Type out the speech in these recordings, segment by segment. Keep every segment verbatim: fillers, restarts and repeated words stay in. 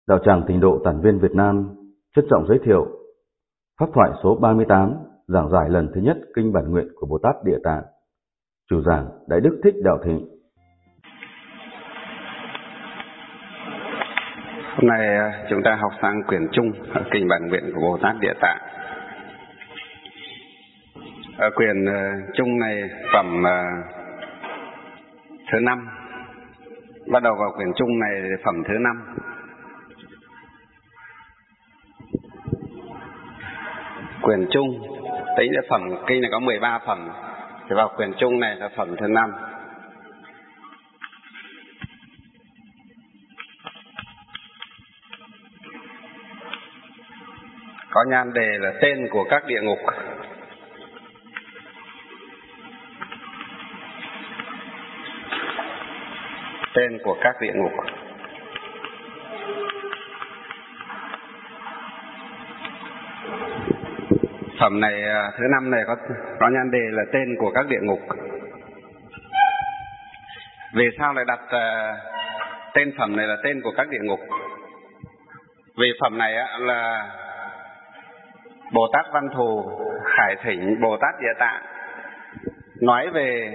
Đạo tràng Tịnh độ Tản Viên Việt Nam trân trọng giới thiệu pháp thoại số ba mươi tám, giảng giải lần thứ nhất kinh bản nguyện của Bồ Tát Địa Tạng. Chủ giảng Đại Đức Thích Đạo Thịnh. Hôm nay chúng ta học sang quyển chung kinh bản nguyện của Bồ Tát Địa Tạng. Ở quyển chung này phẩm thứ năm, bắt đầu vào quyển chung này phẩm thứ năm. Quyển chung tính là phẩm kinh này có mười ba phẩm, thì vào quyển chung này là phẩm thứ năm. Có nhan đề là tên của các địa ngục. Tên của các địa ngục. Phẩm này thứ năm này có có nhan đề là tên của các địa ngục. Vì sao lại đặt uh, tên phẩm này là tên của các địa ngục? Vì phẩm này uh, là Bồ Tát Văn Thù khải thỉnh Bồ Tát Địa Tạng nói về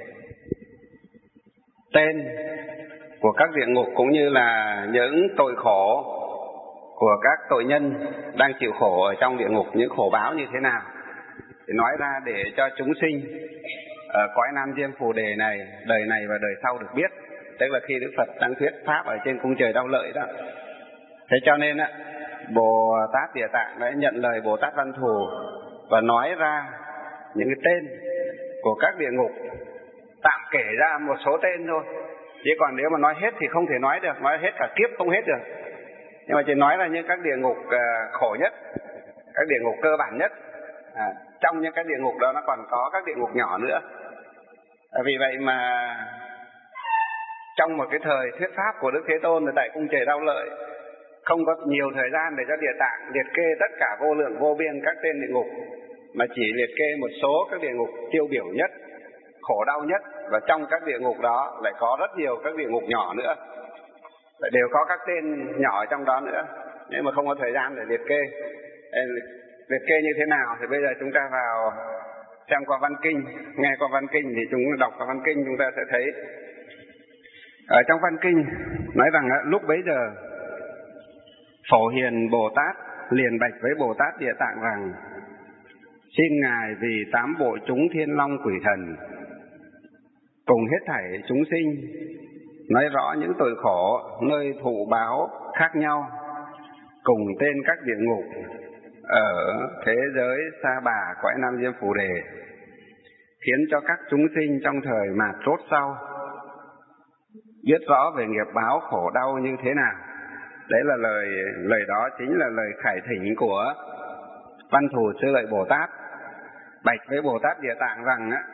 tên của các địa ngục, cũng như là những tội khổ của các tội nhân đang chịu khổ ở trong địa ngục, những khổ báo như thế nào, thì nói ra để cho chúng sinh ở cõi Nam Diêm Phù Đề này, đời này và đời sau được biết. Tức là khi Đức Phật đang thuyết pháp ở trên cung trời Đau Lợi đó. Thế cho nên á, Bồ Tát Địa Tạng đã nhận lời Bồ Tát Văn Thù và nói ra những cái tên của các địa ngục, tạm kể ra một số tên thôi, chứ còn nếu mà nói hết thì không thể nói được, nói hết cả kiếp không hết được. Nhưng mà chỉ nói là những các địa ngục uh, khổ nhất, các địa ngục cơ bản nhất. À, trong những cái địa ngục đó nó còn có các địa ngục nhỏ nữa. À, vì vậy mà trong một cái thời thuyết pháp của Đức Thế Tôn ở tại cung trời Đau Lợi, không có nhiều thời gian để cho Địa Tạng liệt kê tất cả vô lượng vô biên các tên địa ngục, mà chỉ liệt kê một số các địa ngục tiêu biểu nhất, khổ đau nhất. Và trong các địa ngục đó lại có rất nhiều các địa ngục nhỏ nữa, lại đều có các tên nhỏ trong đó nữa, nhưng mà không có thời gian để liệt kê. Liệt kê như thế nào thì bây giờ chúng ta vào xem qua văn kinh, nghe qua văn kinh, thì chúng đọc qua văn kinh chúng ta sẽ thấy. Ở trong văn kinh nói rằng lúc bấy giờ Phổ Hiền Bồ Tát liền bạch với Bồ Tát Địa Tạng rằng: xin Ngài vì tám bộ chúng thiên long quỷ thần cùng hết thảy chúng sinh nói rõ những tội khổ nơi thụ báo khác nhau, cùng tên các địa ngục ở thế giới Sa Bà cõi Nam Diêm Phù Đề, khiến cho các chúng sinh trong thời mạt rốt sau biết rõ về nghiệp báo khổ đau như thế nào. Đấy là lời lời đó chính là lời khải thỉnh của Văn Thù Sư Lợi Bồ Tát bạch với Bồ Tát Địa Tạng rằng á,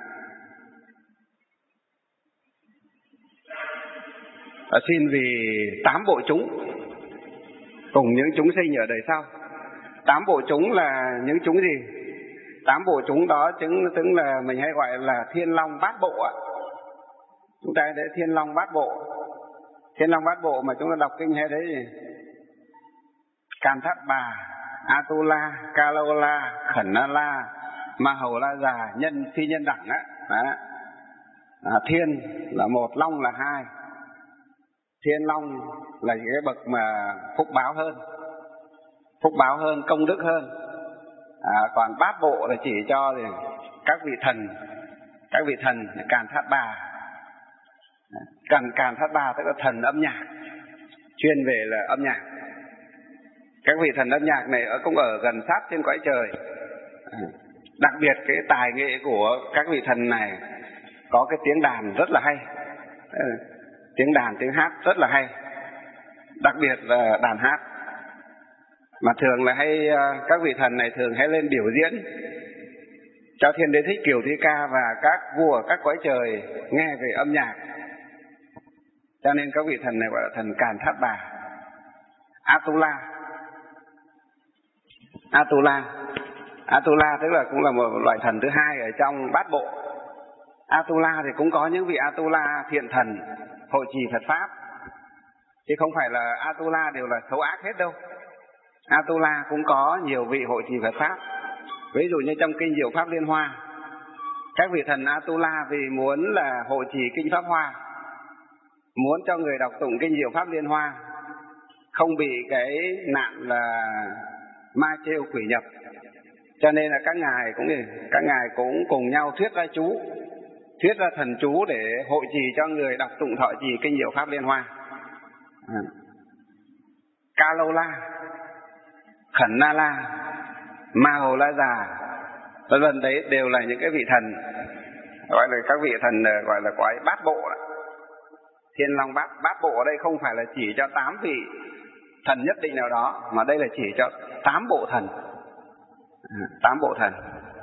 xin vì tám bộ chúng cùng những chúng sinh ở đời sau. Tám bộ chúng là những chúng gì? Tám bộ chúng đó chứng tức là mình hay gọi là thiên long bát bộ á. Chúng ta thấy thiên long bát bộ. Thiên long bát bộ mà chúng ta đọc kinh hay đấy gì? Can Thát Bà, Atula, Kalola, Khẩn Na La, Ma Hầu La Già, Nhân Phi Nhân Đẳng á. Đó. À, thiên là một, long là hai. Thiên long là những cái bậc mà phúc báo hơn, phúc báo hơn, công đức hơn. À, còn bát bộ là chỉ cho thì các vị thần, các vị thần Càn Thát Bà. Càn Càn Thát Bà tức là thần âm nhạc, chuyên về là âm nhạc. Các vị thần âm nhạc này cũng ở gần sát trên cõi trời. Đặc biệt cái tài nghệ của các vị thần này có cái tiếng đàn rất là hay, tiếng đàn, tiếng hát rất là hay, đặc biệt là đàn hát. Mà thường là hay, các vị thần này thường hay lên biểu diễn cho Thiên Đế Thích Kiều Thi Ca và các vua các cõi trời nghe về âm nhạc. Cho nên các vị thần này gọi là thần Càn Thát Bà. Atula, Atula, Atula tức là cũng là một loại thần thứ hai ở trong bát bộ. Atula thì cũng có những vị Atula thiện thần hộ trì Phật pháp. chứ không phải là Atula đều là xấu ác hết đâu. Atula cũng có nhiều vị hộ trì Phật Pháp. Ví dụ như trong kinh Diệu Pháp Liên Hoa, các vị thần Atula vì muốn là hộ trì kinh Pháp Hoa, muốn cho người đọc tụng kinh Diệu Pháp Liên Hoa không bị cái nạn là ma trêu quỷ nhập, cho nên là các ngài cũng các ngài cũng cùng nhau thuyết ra chú, thuyết ra thần chú để hộ trì cho người đọc tụng thọ trì kinh Diệu Pháp Liên Hoa. À. Ca Lâu La, Khẩn Na La, Ma Hồ La Già, vân vân, đấy đều là những cái vị thần gọi là các vị thần gọi là quái bát bộ. Thiên Long bát bát bộ ở đây không phải là chỉ cho tám vị thần nhất định nào đó, mà đây là chỉ cho tám bộ thần, tám bộ thần.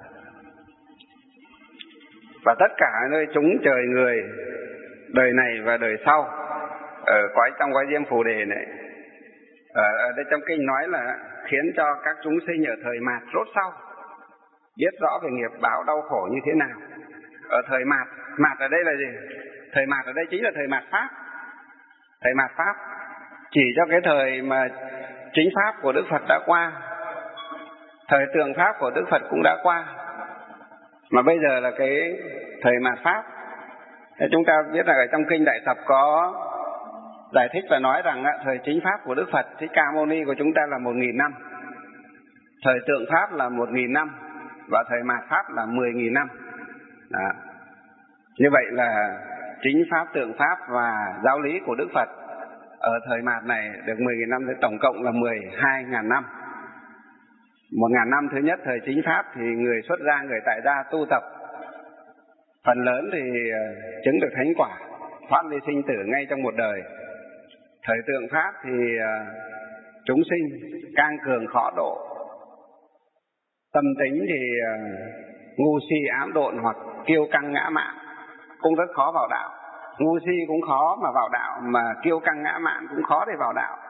Và tất cả nơi chúng trời người đời này và đời sau ở quái trong quái Diêm Phù Đề này, ở, ở đây trong kinh nói là khiến cho các chúng sinh ở thời mạt rốt sau biết rõ về nghiệp báo đau khổ như thế nào. Ở thời mạt, mạt ở đây là gì? Thời mạt ở đây chính là thời mạt Pháp. Thời mạt Pháp chỉ cho cái thời mà chính Pháp của Đức Phật đã qua, thời tượng Pháp của Đức Phật cũng đã qua, mà bây giờ là cái thời mạt Pháp. Thế chúng ta biết là ở trong kinh Đại Tập có giải thích và nói rằng thời chính Pháp của Đức Phật Thích Ca Mâu Ni của chúng ta là một nghìn năm, thời tượng Pháp là một nghìn năm, và thời mạt Pháp là mười nghìn năm. Đó. Như vậy là chính Pháp, tượng Pháp và giáo lý của Đức Phật ở thời mạt này được mười nghìn năm, thì tổng cộng là mười hai nghìn năm. Một ngàn năm thứ nhất thời chính Pháp thì người xuất gia, người tại gia tu tập, phần lớn thì chứng được thánh quả, thoát ly sinh tử ngay trong một đời. Thời tượng Pháp thì chúng sinh can cường khó độ, tâm tính thì ngu si ám độn hoặc kiêu căng ngã mạn, cũng rất khó vào đạo. Ngu si cũng khó mà vào đạo, mà kiêu căng ngã mạn cũng khó để vào đạo.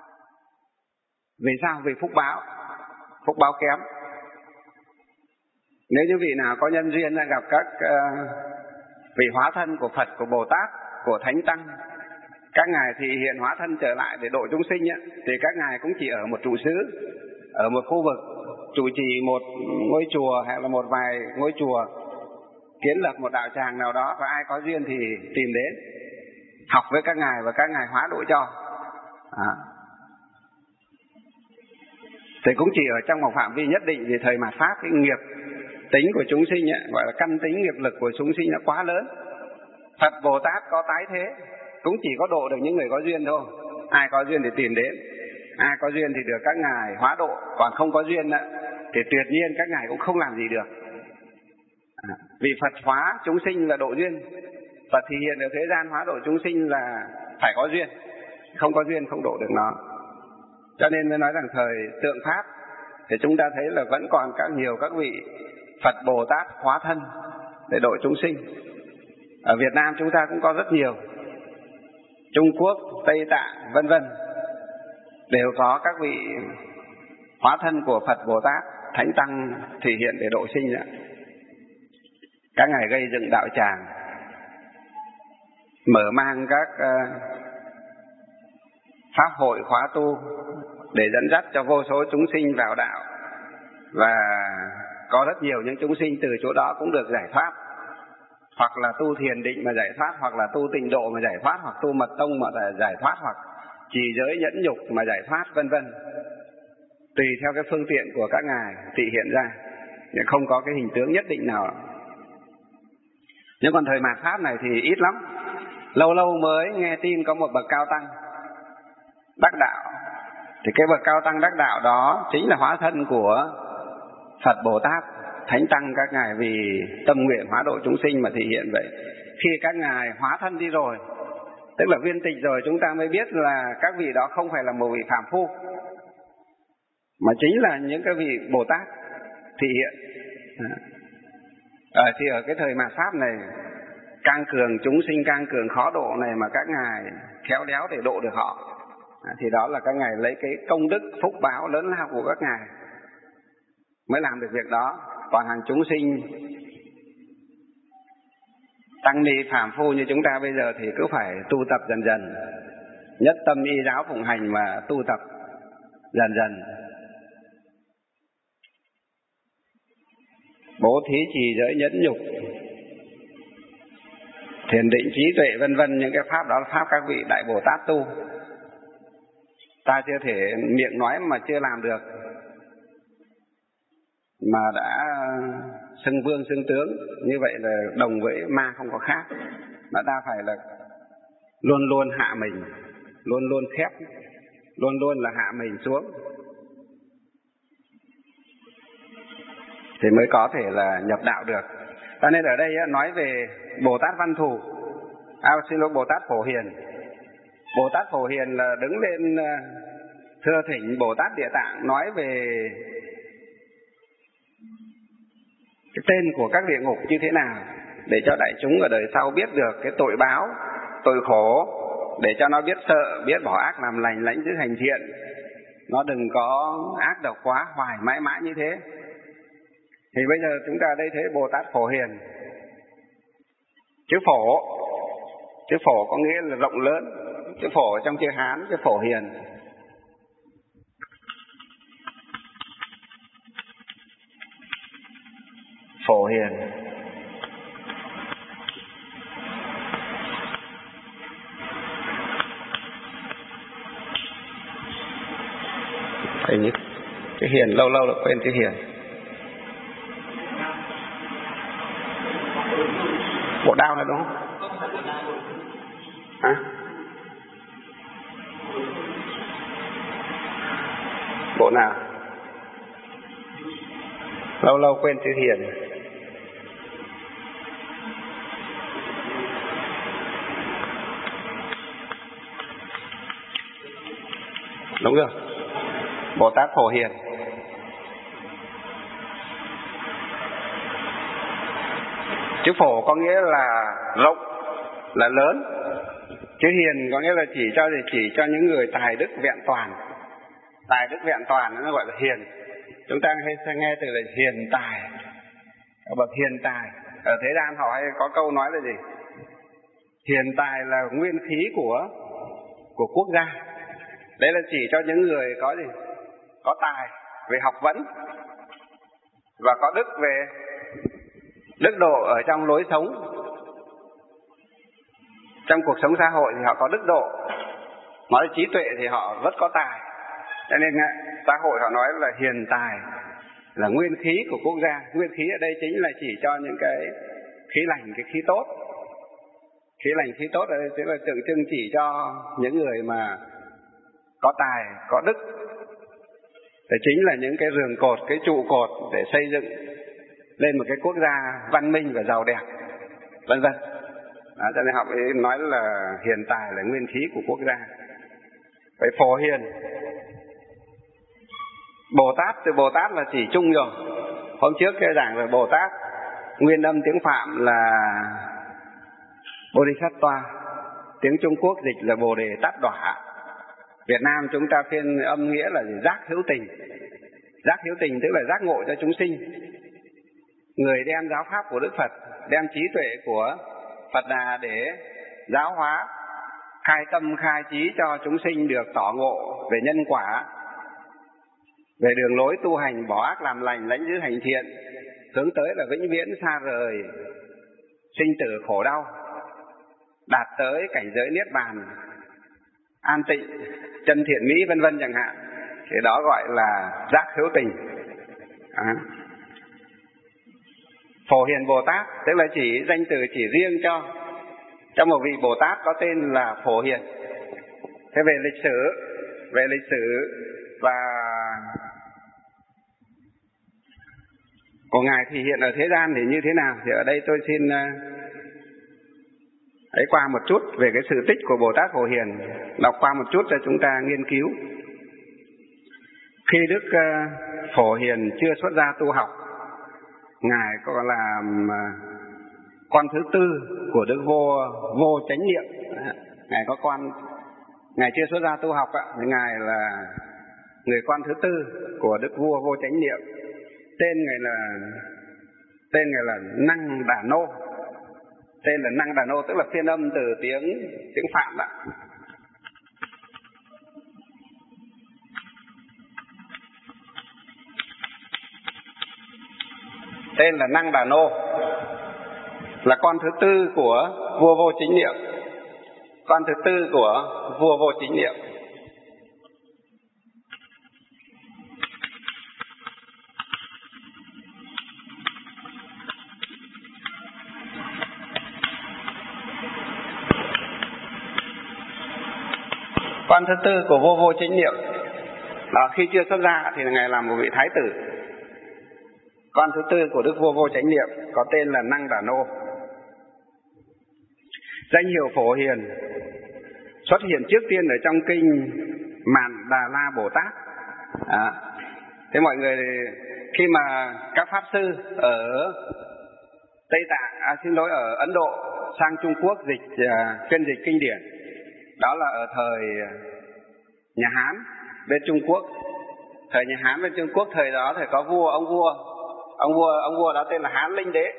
Vì sao? Vì phúc báo, phúc báo kém. Nếu như vị nào có nhân duyên gặp các uh, vị hóa thân của Phật, của Bồ Tát, của Thánh Tăng, các ngài thì hiện hóa thân trở lại để độ chúng sinh ấy, thì các ngài cũng chỉ ở một trụ xứ, ở một khu vực, trụ trì một ngôi chùa hay là một vài ngôi chùa, kiến lập một đạo tràng nào đó, và ai có duyên thì tìm đến học với các ngài và các ngài hóa độ cho. À. Thì cũng chỉ ở trong một phạm vi nhất định, vì thời mạt Pháp cái nghiệp tính của chúng sinh ấy, gọi là căn tính nghiệp lực của chúng sinh nó quá lớn. Phật Bồ Tát có tái thế cũng chỉ có độ được những người có duyên thôi. Ai có duyên thì tìm đến, ai có duyên thì được các ngài hóa độ, còn không có duyên thì tuyệt nhiên các ngài cũng không làm gì được. À, vì Phật hóa chúng sinh là độ duyên, Phật thì hiện ở thế gian hóa độ chúng sinh là phải có duyên, không có duyên không độ được nó. Cho nên mới nói rằng thời tượng Pháp thì chúng ta thấy là vẫn còn các nhiều các vị Phật Bồ Tát hóa thân để độ chúng sinh. Ở Việt Nam chúng ta cũng có rất nhiều, Trung Quốc, Tây Tạng, vân vân, đều có các vị hóa thân của Phật Bồ Tát, Thánh Tăng thể hiện để độ sinh. Các ngài gây dựng đạo tràng, mở mang các uh, pháp hội khóa tu để dẫn dắt cho vô số chúng sinh vào đạo, và có rất nhiều những chúng sinh từ chỗ đó cũng được giải thoát, hoặc là tu thiền định mà giải thoát, hoặc là tu tịnh độ mà giải thoát, hoặc tu mật tông mà giải thoát, hoặc trì giới nhẫn nhục mà giải thoát, vân vân, tùy theo cái phương tiện của các ngài thị hiện ra, không có cái hình tướng nhất định nào. Nhưng còn thời mạt Pháp này thì ít lắm, lâu lâu mới nghe tin có một bậc cao tăng đắc đạo. Thì cái bậc cao tăng đắc đạo đó chính là hóa thân của Phật Bồ Tát, Thánh Tăng các ngài vì tâm nguyện hóa độ chúng sinh mà thể hiện vậy. Khi các ngài hóa thân đi rồi, tức là viên tịch rồi, chúng ta mới biết là các vị đó không phải là một vị phàm phu, mà chính là những cái vị Bồ Tát thể hiện. À, thì ở cái thời mạt Pháp này, can cường chúng sinh, can cường khó độ này mà các ngài khéo léo để độ được họ, à, thì đó là các ngài lấy cái công đức phúc báo lớn lao của các ngài mới làm được việc đó. Còn hàng chúng sinh tăng ni phàm phu như chúng ta bây giờ thì cứ phải tu tập dần dần, nhất tâm y giáo phụng hành mà tu tập dần dần. Bố thí trì giới nhẫn nhục, thiền định trí tuệ vân vân, những cái pháp đó là pháp các vị Đại Bồ Tát tu. Ta chưa thể miệng nói mà chưa làm được, mà đã xưng vương xưng tướng, như vậy là đồng với ma không có khác. Mà ta phải là luôn luôn hạ mình, luôn luôn khép, luôn luôn là hạ mình xuống thì mới có thể là nhập đạo được. Cho nên ở đây nói về Bồ Tát Văn Thù, à, xin lỗi, Bồ Tát Phổ Hiền. Bồ Tát Phổ Hiền là đứng lên thưa thỉnh Bồ Tát Địa Tạng nói về cái tên của các địa ngục như thế nào, để cho đại chúng ở đời sau biết được cái tội báo, tội khổ, để cho nó biết sợ, biết bỏ ác làm lành, lãnh giữ hành thiện, nó đừng có ác độc quá hoài mãi mãi như thế. Thì bây giờ chúng ta đây thấy Bồ Tát Phổ Hiền, chữ phổ, chữ phổ có nghĩa là rộng lớn, chữ phổ trong chữ Hán, chữ Phổ Hiền. Phổ Hiền hình như chữ Hiền lâu lâu là quên chữ Hiền. Bộ đao này đúng không? Hả? Bộ nào? Lâu lâu quên chữ Hiền. Đúng rồi, Bồ Tát Phổ Hiền. Chữ phổ có nghĩa là rộng, là lớn. Chữ hiền có nghĩa là chỉ cho chỉ cho những người tài đức vẹn toàn. Tài đức vẹn toàn nó gọi là hiền. Chúng ta hay nghe từ là hiền tài, bậc hiền tài. Ở thế gian họ hay có câu nói là gì? Hiền tài là nguyên khí của của quốc gia. Đấy là chỉ cho những người có gì? Có tài về học vấn và có đức về đức độ ở trong lối sống, trong cuộc sống xã hội thì họ có đức độ. Nói trí tuệ thì họ rất có tài. Cho nên xã hội họ nói là hiền tài là nguyên khí của quốc gia. Nguyên khí ở đây chính là chỉ cho những cái khí lành, cái khí tốt. Khí lành, khí tốt ở đây chính là tượng trưng chỉ cho những người mà có tài, có đức. Để chính là những cái giường cột, cái trụ cột để xây dựng lên một cái quốc gia văn minh và giàu đẹp, vân vân. Đó, cho nên họ mới nói là hiền tài là nguyên khí của quốc gia. Vậy Phổ Hiền, Bồ Tát, từ Bồ Tát là chỉ chung rồi. Hôm trước cái giảng về Bồ Tát, nguyên âm tiếng Phạm là Bodhisattva, tiếng Trung Quốc dịch là Bồ Đề Tát Đỏa. Việt Nam chúng ta phiên âm nghĩa là giác hữu tình. Giác hữu tình tức là giác ngộ cho chúng sinh. Người đem giáo pháp của Đức Phật, đem trí tuệ của Phật Đà để giáo hóa, khai tâm khai trí cho chúng sinh được tỏ ngộ về nhân quả, về đường lối tu hành, bỏ ác làm lành, lãnh giữ hành thiện, hướng tới là vĩnh viễn xa rời sinh tử khổ đau, đạt tới cảnh giới niết bàn, an tịnh, chân thiện mỹ vân vân chẳng hạn. Thì đó gọi là giác hữu tình. À. Phổ Hiền Bồ Tát tức là chỉ danh từ chỉ riêng cho cho một vị Bồ Tát có tên là Phổ Hiền. Thế về lịch sử, về lịch sử và của ngài thì hiện ở thế gian thì như thế nào? Thì ở đây tôi xin ấy qua một chút về cái sự tích của Bồ Tát Phổ Hiền, đọc qua một chút cho chúng ta nghiên cứu. Khi Đức Phổ Hiền chưa xuất gia tu học, ngài có làm con thứ tư của Đức Vô Vô Chánh Niệm. Ngài có con, ngài chưa xuất gia tu học ạ, thì ngài là người con thứ tư của Đức Vua Vô Chánh Niệm. Tên ngài là tên ngài là Năng Đà Nô. Tên là Năng Đà Nô tức là phiên âm từ tiếng tiếng Phạm ạ. tên là Năng Đà Nô, là con thứ tư của vua Vô Chính Niệm, con thứ tư của vua Vô Chính Niệm. Con thứ tư của vua Vô Chính Niệm đó, khi chưa xuất gia thì ngài làm một vị thái tử. Con thứ tư của đức vua Vô Chánh Niệm có tên là Năng Đà Nô. Danh hiệu Phổ Hiền xuất hiện trước tiên ở trong kinh Mạn Đà La Bồ Tát. À, thế mọi người khi mà các pháp sư ở Tây Tạng, à, xin lỗi ở Ấn Độ sang Trung Quốc dịch uh, phiên dịch kinh điển, đó là ở thời nhà Hán bên Trung Quốc. Thời nhà Hán bên Trung Quốc thời đó thì có vua ông vua ông vua ông vua đó tên là Hán Linh Đế.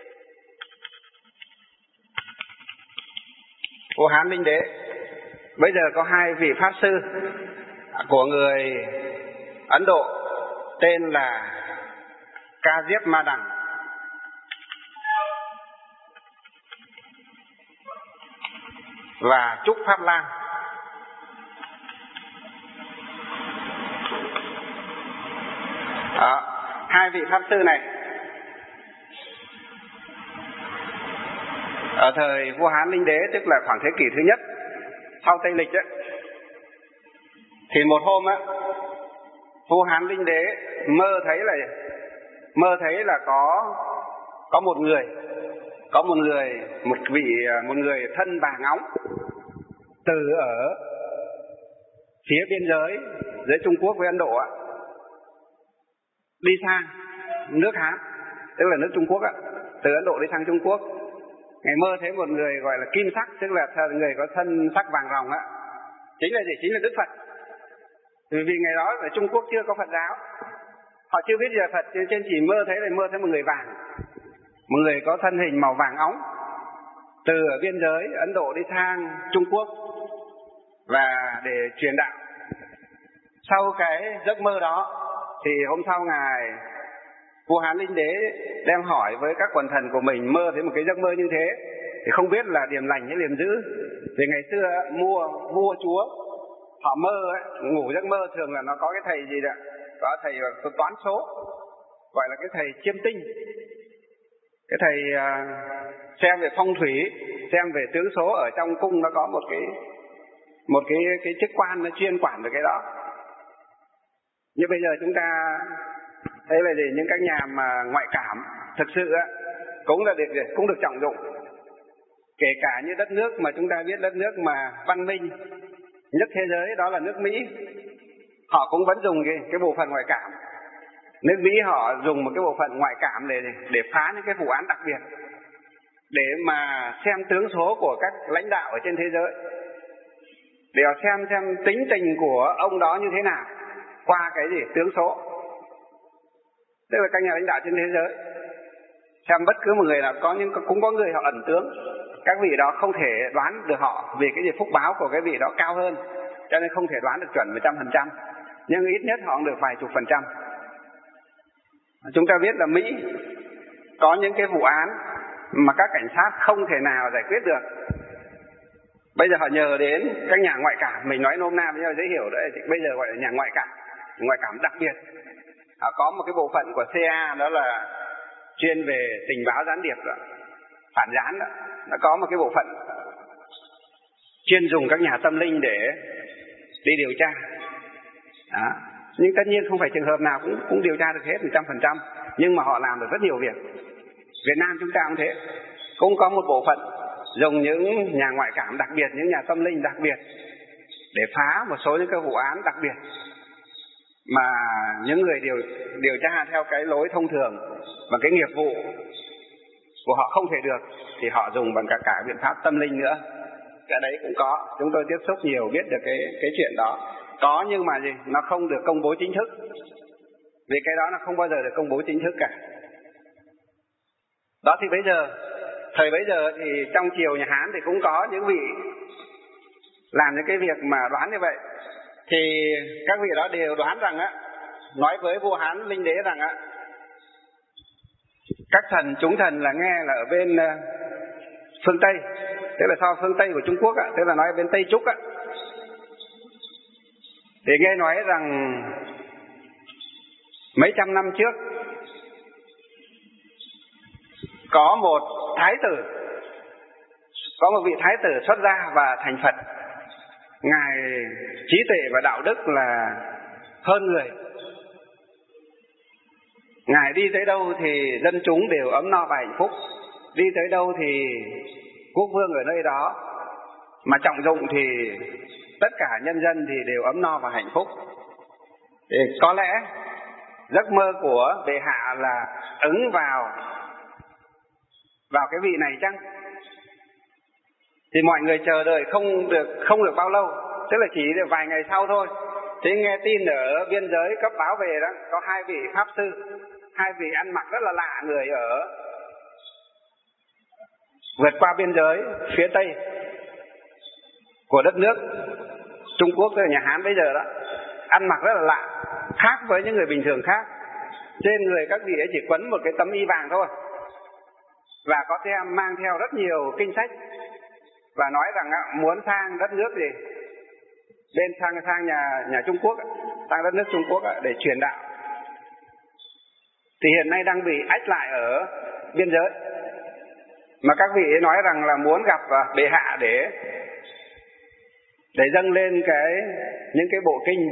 Vua Hán Linh Đế. Bây giờ có hai vị pháp sư của người Ấn Độ tên là Ca Diếp Ma Đằng và Trúc Pháp Lan. Đó, hai vị pháp sư này ở thời vua Hán Linh Đế, tức là khoảng thế kỷ thứ nhất sau Tây Lịch ấy, thì một hôm á, vua Hán Linh Đế mơ thấy là mơ thấy là có có một người có một người một vị một người thân vàng óng từ ở phía biên giới giữa Trung Quốc với Ấn Độ á, đi sang nước Hán, tức là nước Trung Quốc á, từ Ấn Độ đi sang Trung Quốc. Ngài mơ thấy một người gọi là kim sắc, tức là người có thân sắc vàng ròng á, chính là gì? Chính là Đức Phật. Vì vì ngày đó ở Trung Quốc chưa có Phật giáo, họ chưa biết gì là Phật, trên chỉ mơ thấy là mơ thấy một người vàng, một người có thân hình màu vàng óng, từ ở biên giới Ấn Độ đi sang Trung Quốc và để truyền đạo. Sau cái giấc mơ đó thì hôm sau ngài vua Hán Linh Đế đem hỏi với các quần thần của mình mơ thấy một cái giấc mơ như thế, thì không biết là điềm lành hay điềm dữ. Vì ngày xưa mua vua chúa họ mơ ấy, ngủ giấc mơ thường là nó có cái thầy gì đó, có thầy toán số gọi là cái thầy chiêm tinh, cái thầy uh, xem về phong thủy, xem về tướng số ở trong cung, nó có một cái một cái cái chức quan nó chuyên quản về cái đó. Như bây giờ chúng ta thấy là gì, những các nhà mà ngoại cảm thực sự á, cũng là được cũng được trọng dụng. Kể cả như đất nước mà chúng ta biết, đất nước mà văn minh nhất thế giới đó là nước Mỹ, họ cũng vẫn dùng cái, cái bộ phận ngoại cảm. Nước Mỹ họ dùng một cái bộ phận ngoại cảm để để phá những cái vụ án đặc biệt, để mà xem tướng số của các lãnh đạo ở trên thế giới, để họ xem xem tính tình của ông đó như thế nào qua cái gì tướng số. Tức là các nhà lãnh đạo trên thế giới xem bất cứ một người nào, có những cũng có người họ ẩn tướng, các vị đó không thể đoán được họ, vì cái gì phúc báo của cái vị đó cao hơn, cho nên không thể đoán được chuẩn một trăm phần trăm, nhưng ít nhất họ cũng được vài chục phần trăm. Chúng ta biết là Mỹ có những cái vụ án mà các cảnh sát không thể nào giải quyết được, bây giờ họ nhờ đến các nhà ngoại cảm. Mình nói nôm na với nhau dễ hiểu đấy, thì bây giờ gọi là nhà ngoại cảm, ngoại cảm đặc biệt. Họ có một cái bộ phận của xê i a, đó là chuyên về tình báo gián điệp đó, phản gián đó. Nó có một cái bộ phận chuyên dùng các nhà tâm linh để đi điều tra đó. Nhưng tất nhiên không phải trường hợp nào cũng, cũng điều tra được hết một trăm phần trăm, nhưng mà họ làm được rất nhiều việc. Việt Nam chúng ta cũng thế, cũng có một bộ phận dùng những nhà ngoại cảm đặc biệt, những nhà tâm linh đặc biệt để phá một số những cái vụ án đặc biệt mà những người điều điều tra theo cái lối thông thường và cái nghiệp vụ của họ không thể được, thì họ dùng bằng cả cả biện pháp tâm linh nữa. Cái đấy cũng có, chúng tôi tiếp xúc nhiều biết được cái cái chuyện đó. Có, nhưng mà gì, nó không được công bố chính thức, vì cái đó nó không bao giờ được công bố chính thức cả. Đó thì bây giờ, thời bấy giờ thì trong triều nhà Hán thì cũng có những vị làm những cái việc mà đoán như vậy. Thì các vị đó đều đoán rằng á, nói với vua Hán Linh Đế rằng á, các thần chúng thần là nghe là ở bên uh, phương Tây, tức là so phương Tây của Trung Quốc á, tức là nói bên Tây Trúc á, thì nghe nói rằng mấy trăm năm trước có một thái tử, có một vị thái tử xuất gia và thành Phật. Ngài trí tuệ và đạo đức là hơn người. Ngài đi tới đâu thì dân chúng đều ấm no và hạnh phúc, đi tới đâu thì quốc vương ở nơi đó, mà trọng dụng thì tất cả nhân dân thì đều ấm no và hạnh phúc. Thì có lẽ giấc mơ của bệ hạ là ứng vào vào cái vị này chăng? Thì mọi người chờ đợi không được không được bao lâu, tức là chỉ được vài ngày sau thôi. Thế nghe tin ở biên giới cấp báo về đó, có hai vị pháp sư, hai vị ăn mặc rất là lạ người ở vượt qua biên giới phía Tây của đất nước Trung Quốc, tức là nhà Hán bây giờ đó, ăn mặc rất là lạ, khác với những người bình thường khác. Trên người các vị ấy chỉ quấn một cái tấm y vàng thôi, và có theo mang theo rất nhiều kinh sách, và nói rằng muốn sang đất nước gì bên sang sang nhà nhà Trung Quốc, sang đất nước Trung Quốc để truyền đạo. Thì hiện nay đang bị ách lại ở biên giới, mà các vị ấy nói rằng là muốn gặp bệ hạ để để dâng lên cái những cái bộ kinh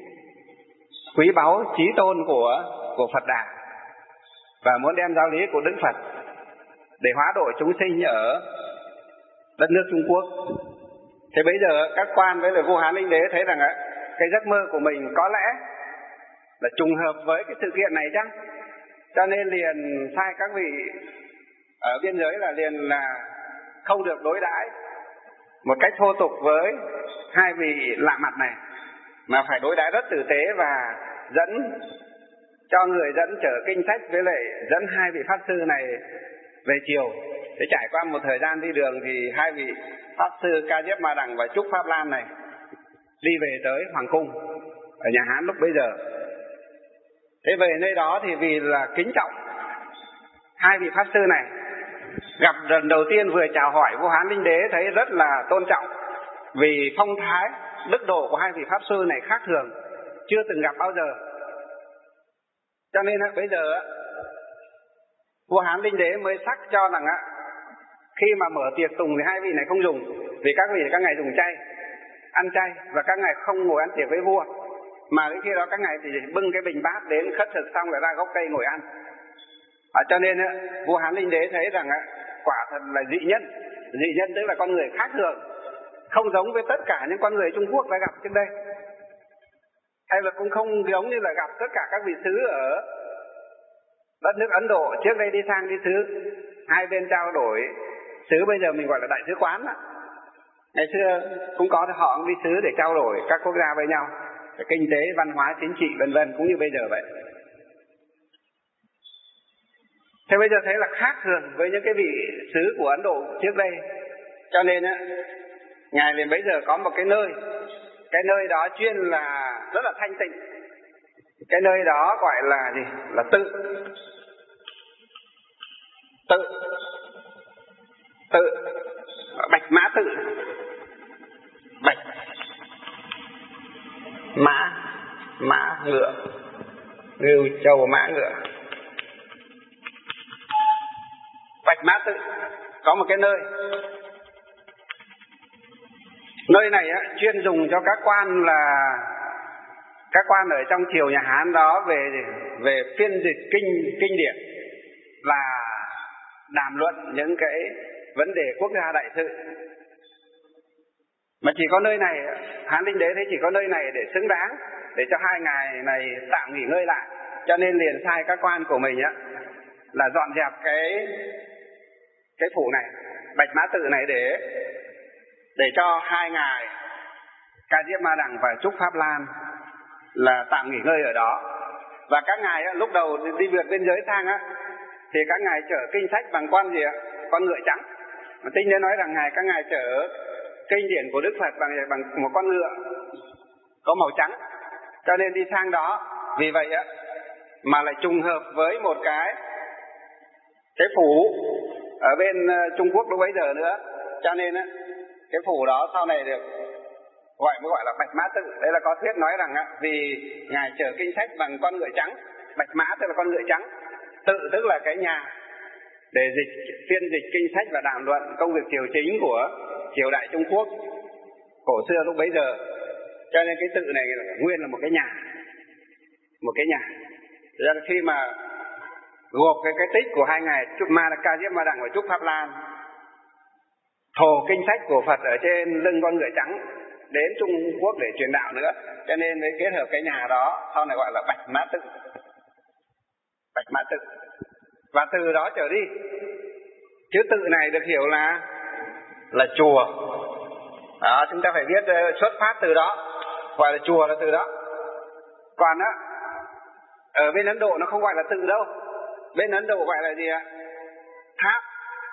quý báu chí tôn của của Phật Đà, và muốn đem giáo lý của Đức Phật để hóa độ chúng sinh ở đất nước Trung Quốc. Thế bây giờ các quan với lại vua Hán Linh Đế thấy rằng cái giấc mơ của mình có lẽ là trùng hợp với cái sự kiện này chăng, cho nên liền sai các vị ở biên giới là liền là không được đối đãi một cách thô tục với hai vị lạ mặt này, mà phải đối đãi rất tử tế và dẫn cho người dẫn chở kinh sách với lại dẫn hai vị pháp sư này về chiều. Thế trải qua một thời gian đi đường thì hai vị pháp sư Ca Diếp Ma Đằng và Trúc Pháp Lan này đi về tới hoàng cung ở nhà Hán lúc bấy giờ. Thế về nơi đó thì vì là kính trọng hai vị pháp sư này, gặp lần đầu tiên vừa chào hỏi vua Hán Linh Đế thấy rất là tôn trọng, vì phong thái đức độ của hai vị pháp sư này khác thường, chưa từng gặp bao giờ. Cho nên bây giờ vua Hán Linh Đế mới sắc cho rằng khi mà mở tiệc tùng thì hai vị này không dùng, vì các vị các ngài dùng chay, ăn chay, và các ngài không ngồi ăn tiệc với vua, mà đến khi đó các ngài thì bưng cái bình bát đến khất thực xong rồi ra gốc cây ngồi ăn. À, cho nên vua Hán Linh Đế thấy rằng quả thật là dị nhân. Dị nhân tức là con người khác thường, không giống với tất cả những con người Trung Quốc đã gặp trước đây, hay là cũng không giống như là gặp tất cả các vị sứ ở đất nước Ấn Độ trước đây đi sang đi sứ, hai bên trao đổi sứ, bây giờ mình gọi là đại sứ quán đó. Ngày xưa cũng có họ cũng đi sứ để trao đổi các quốc gia với nhau, kinh tế, văn hóa, chính trị vân vân, cũng như bây giờ vậy. Thế bây giờ thấy là khác thường với những cái vị sứ của Ấn Độ trước đây, cho nên á, ngài liền bây giờ có một cái nơi, cái nơi đó chuyên là rất là thanh tịnh. Cái nơi đó gọi là gì? Là tự. Tự. Tự. Bạch Mã Tự. Bạch Mã. Mã ngựa. Ngưu châu mã ngựa. Bạch Mã Tự. Có một cái nơi. Nơi này á, chuyên dùng cho các quan là các quan ở trong triều nhà Hán đó về về phiên dịch kinh kinh điển và đàm luận những cái vấn đề quốc gia đại sự. Mà chỉ có nơi này, Hán Linh Đế thấy chỉ có nơi này để xứng đáng để cho hai ngài này tạm nghỉ ngơi lại, cho nên liền sai các quan của mình á là dọn dẹp cái cái phủ này, Bạch Mã Tự này để để cho hai ngài Ca Diếp Ma Đằng và Trúc Pháp Lan là tạm nghỉ ngơi ở đó. Và các ngài á, lúc đầu đi vượt biên giới sang á thì các ngài chở kinh sách bằng con gì ạ? Con ngựa trắng. Mà Tinh Đế nói rằng ngài các ngài chở kinh điển của Đức Phật bằng bằng một con ngựa có màu trắng, cho nên đi sang đó. Vì vậy á mà lại trùng hợp với một cái cái phủ ở bên Trung Quốc lúc bấy giờ nữa, cho nên á cái phủ đó sau này được gọi mới gọi là Bạch Mã Tự. Đây là có thuyết nói rằng á, vì ngài chở kinh sách bằng con ngựa trắng, Bạch Mã tức là con ngựa trắng, tự tức là cái nhà để dịch phiên dịch kinh sách và đàm luận công việc triều chính của triều đại Trung Quốc cổ xưa lúc bấy giờ. Cho nên cái tự này nguyên là một cái nhà, một cái nhà. Ra khi mà gộp cái cái tích của hai ngài Trúc Ma Ca Diếp Ma Đặng và Trúc Pháp Lan thồ kinh sách của Phật ở trên lưng con ngựa trắng đến Trung Quốc để truyền đạo nữa, cho nên mới kết hợp cái nhà đó sau này gọi là Bạch Mã Tự. Bạch Mã Tự. Và từ đó trở đi, chữ tự này được hiểu là là chùa. Đó, chúng ta phải biết xuất phát từ đó, gọi là chùa là từ đó. Còn á, ở bên Ấn Độ nó không gọi là tự đâu. Bên Ấn Độ gọi là gì ạ? Tháp.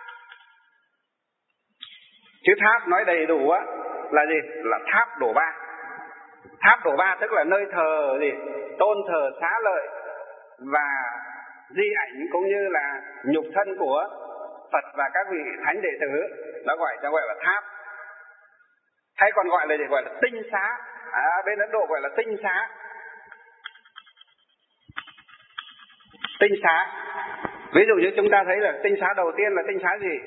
Chữ tháp nói đầy đủ á là gì? Là tháp đổ ba. Tháp đổ ba tức là nơi thờ gì? Tôn thờ xá lợi và di ảnh cũng như là nhục thân của Phật và các vị thánh đệ tử, nó gọi cho gọi là tháp. Hay còn gọi là gì? Gọi là tinh xá. À, bên Ấn Độ gọi là tinh xá. Tinh xá. Ví dụ như chúng ta thấy là tinh xá đầu tiên là tinh xá gì?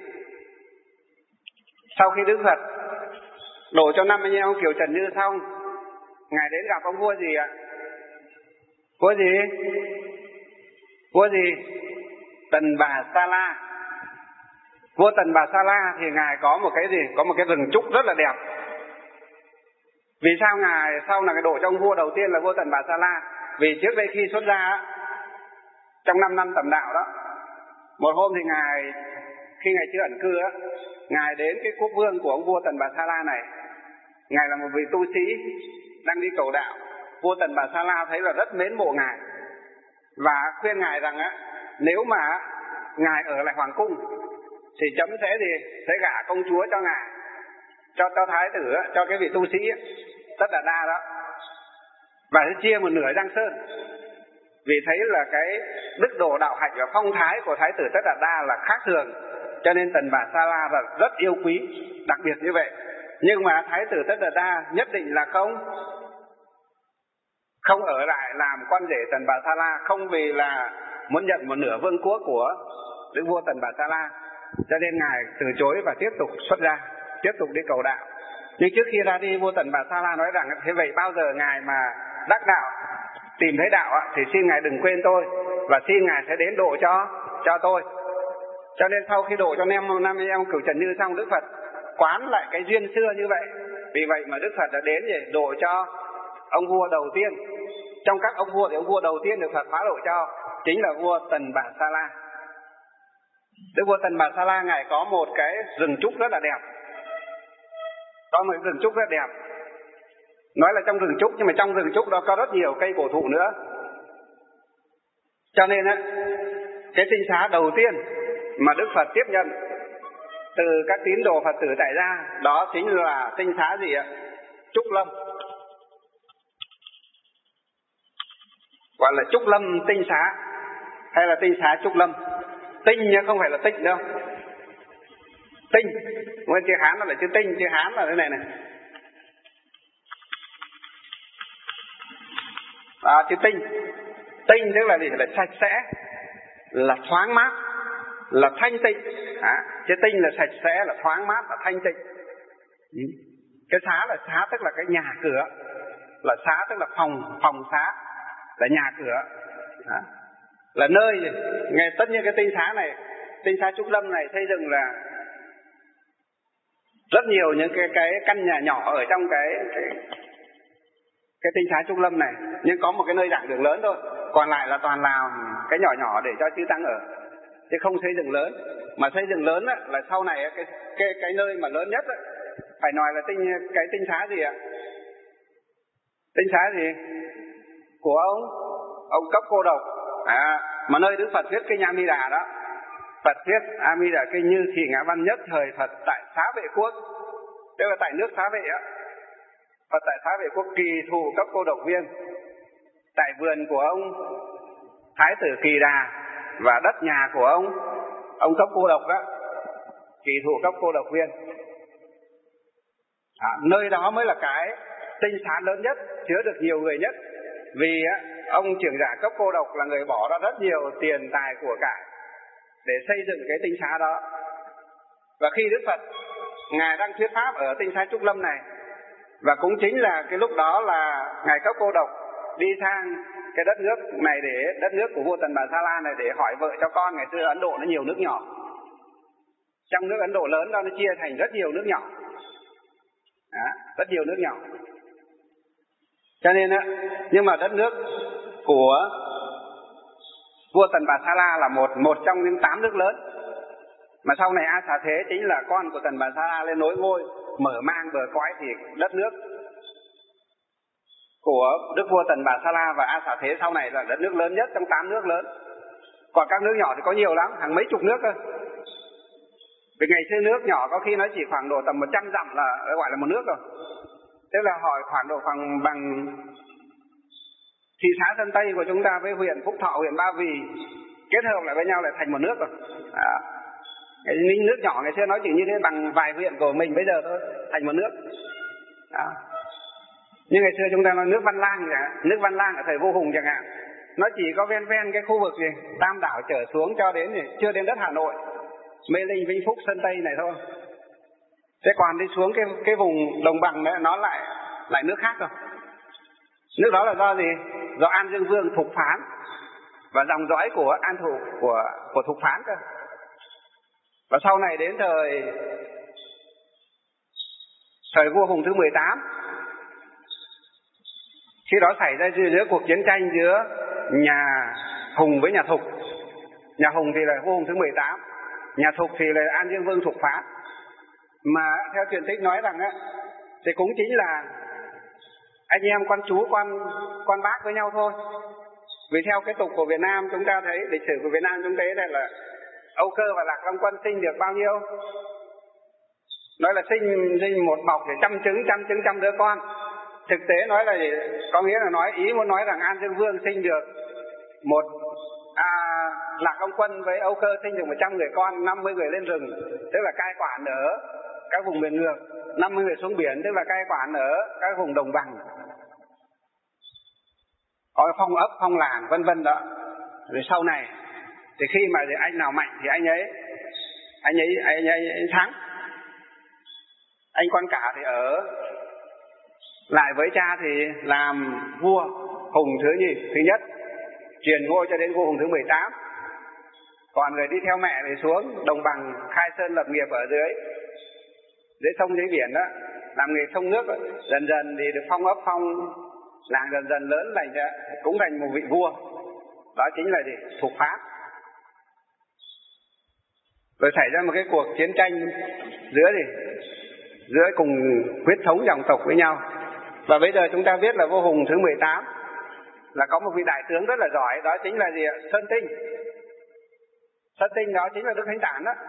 Sau khi Đức Phật đổ cho năm anh em Kiều Trần Như xong, ngài đến gặp ông vua gì ạ? Vua gì? Vua gì? Tần Bà Sa La. Vua Tần Bà Sa La thì ngài có một cái gì? Có một cái rừng trúc rất là đẹp. Vì sao ngài sau là cái đổ cho ông vua đầu tiên là vua Tần Bà Sa La? Vì trước đây khi xuất gia trong năm năm tầm đạo đó, một hôm thì ngài khi ngài chưa ẩn cư á, ngài đến cái quốc vương của ông vua Tần Bà Sa La này. Ngài là một vị tu sĩ đang đi cầu đạo. Vua Tần Bà Sa La thấy là rất mến mộ ngài và khuyên ngài rằng á, nếu mà ngài ở lại hoàng cung thì chấm sẽ gì? Sẽ gả công chúa cho ngài, cho cho thái tử, cho cái vị tu sĩ Tất Đạt Đa đó, và sẽ chia một nửa Giang Sơn. Vì thấy là cái đức độ đạo hạnh và phong thái của thái tử Tất Đạt Đa là khác thường, cho nên Tần Bà Sa La là rất yêu quý, đặc biệt như vậy. Nhưng mà thái tử Tất Đạt Đa nhất định là không không ở lại làm con rể Tần Bà Sa La, không vì là muốn nhận một nửa vương quốc của đức vua Tần Bà Sa La, cho nên ngài từ chối và tiếp tục xuất gia, tiếp tục đi cầu đạo. Nhưng trước khi ra đi, vua Tần Bà Sa La nói rằng thế vậy bao giờ ngài mà đắc đạo, tìm thấy đạo thì xin ngài đừng quên tôi và xin ngài sẽ đến độ cho cho tôi. Cho nên sau khi độ cho năm năm em Cửu Trần Như xong, Đức Phật quán lại cái duyên xưa như vậy. Vì vậy mà Đức Phật đã đến để độ cho ông vua đầu tiên. Trong các ông vua thì ông vua đầu tiên được Phật hóa độ cho chính là vua Tần Bà Sa La. Đức vua Tần Bà Sa La ngài có một cái rừng trúc rất là đẹp, có một rừng trúc rất đẹp. Nói là trong rừng trúc, nhưng mà trong rừng trúc đó có rất nhiều cây cổ thụ nữa. Cho nên á, cái tinh xá đầu tiên mà Đức Phật tiếp nhận từ các tín đồ Phật tử tại gia đó chính là tinh xá gì ạ? Trúc Lâm. Gọi là Trúc Lâm tinh xá hay là tinh xá Trúc Lâm. Tinh nhá, không phải là tịnh đâu. Tinh, nguyên chữ Hán nó là chữ tinh, chữ Hán là thế này này. À, chữ tinh. Tinh tức là gì? Là sạch sẽ, là thoáng mát, là thanh tịnh. À, chữ tinh là sạch sẽ, là thoáng mát, là thanh tịnh. Cái xá là xá tức là cái nhà cửa, là xá tức là phòng phòng xá, là nhà cửa. À, là nơi. Nghe tất nhiên cái tinh xá này, tinh xá Trúc Lâm này xây dựng là rất nhiều những cái cái căn nhà nhỏ ở trong cái cái cái tinh xá Trúc Lâm này, nhưng có một cái nơi giảng đường lớn thôi, còn lại là toàn làm cái nhỏ nhỏ để cho chư tăng ở, chứ không xây dựng lớn. Mà xây dựng lớn á, là sau này cái cái cái nơi mà lớn nhất á, phải nói là tinh cái tinh xá gì ạ? Tinh xá gì? Của ông ông Cấp Cô Độc. À, mà nơi Đức Phật viết kinh A Di Đà đó, Phật viết A Di Đà kinh như thị ngã văn nhất thời Phật tại Xá Vệ Quốc, tức là tại nước Xá Vệ á. Phật tại Xá Vệ Quốc kỳ thù Cấp Cô Độc viên tại vườn của ông Thái tử Kỳ Đà và đất nhà của ông ông cấp cô độc đó, kỳ thụ cấp cô độc viên. À, nơi đó mới là cái tinh xá lớn nhất, chứa được nhiều người nhất. Vì á, ông trưởng giả cấp cô độc là người bỏ ra rất nhiều tiền tài của cải để xây dựng cái tinh xá đó. Và khi Đức Phật Ngài đang thuyết pháp ở tinh xá Trúc Lâm này, và cũng chính là cái lúc đó là Ngài cấp cô độc đi sang cái đất nước này, để đất nước của vua Tần Bà Sa La này, để hỏi vợ cho con. Ngày xưa Ấn Độ nó nhiều nước nhỏ, trong nước Ấn Độ lớn đó nó chia thành rất nhiều nước nhỏ. Đó, rất nhiều nước nhỏ. Cho nên á, nhưng mà đất nước của vua Tần Bà Sa La là một một trong những tám nước lớn, mà sau này A Xà Thế chính là con của Tần Bà Sa La lên nối ngôi, mở mang bờ cõi, thì đất nước của đức vua Tần Bà Sa La và A Xà Thế sau này là đất nước lớn nhất trong tám nước lớn. Còn các nước nhỏ thì có nhiều lắm, hàng mấy chục nước cơ. Vì ngày xưa nước nhỏ có khi nó chỉ khoảng độ tầm một trăm dặm là gọi là một nước rồi. Tức là hỏi khoảng độ khoảng bằng thị xã Sơn Tây của chúng ta với huyện Phúc Thọ, huyện Ba Vì kết hợp lại với nhau lại thành một nước rồi. À, cái nước nhỏ ngày xưa nói chỉ như thế, bằng vài huyện của mình bây giờ thôi thành một nước. À, nhưng ngày xưa chúng ta nói nước Văn Lang chẳng hạn, nước Văn Lang ở thời Vua Hùng chẳng hạn, nó chỉ có ven ven cái khu vực gì Tam Đảo trở xuống cho đến gì, chưa đến đất Hà Nội, Mê Linh, Vĩnh Phúc, Sơn Tây này thôi. Thế còn đi xuống cái cái vùng đồng bằng đấy, nó lại lại nước khác rồi. Nước đó là do gì? Do An Dương Vương Thục Phán và dòng dõi của An Thủ của của Thục Phán cơ. Và sau này đến thời thời vua Hùng thứ mười tám, khi đó xảy ra giữa cuộc chiến tranh giữa nhà Hùng với nhà Thục. Nhà Hùng thì là vua Hùng thứ mười tám, nhà Thục thì là An Dương Vương Thục Phán. Mà theo truyền thuyết nói rằng á, thì cũng chính là anh em con chú con con bác với nhau thôi. Vì theo cái tục của Việt Nam, chúng ta thấy lịch sử của Việt Nam chúng thấy đây là Âu Cơ và Lạc Long Quân sinh được bao nhiêu? Nói là sinh sinh một bọc để trăm trứng, trăm trứng trăm đứa con. Thực tế nói là gì? Có nghĩa là nói ý muốn nói rằng An Dương Vương sinh được một à, Lạc Long Quân với Âu Cơ sinh được một trăm người con, năm mươi người lên rừng, tức là cai quản ở các vùng miền ngược, năm mươi người xuống biển, tức là cai quản ở các vùng đồng bằng, có phong ấp, phong làng, vân vân đó. Rồi sau này thì khi mà anh nào mạnh thì anh ấy anh ấy anh ấy, anh ấy thắng. Anh con cả thì ở lại với cha thì làm vua Hùng thứ nhì thứ nhất, truyền ngôi cho đến vua Hùng thứ mười tám. Còn người đi theo mẹ thì xuống đồng bằng khai sơn lập nghiệp ở dưới dưới sông dưới biển đó, làm nghề sông nước đó. Dần dần thì được phong ấp phong làng, dần dần lớn thành ra cũng thành một vị vua. Đó chính là gì? Thục Phán. Rồi xảy ra một cái cuộc chiến tranh giữa gì? Giữa cùng huyết thống dòng tộc với nhau. Và bây giờ chúng ta biết là vua Hùng thứ mười tám là có một vị đại tướng rất là giỏi, đó chính là gì ạ? Sơn Tinh. Sơn Tinh đó chính là Đức Thánh Tản đó.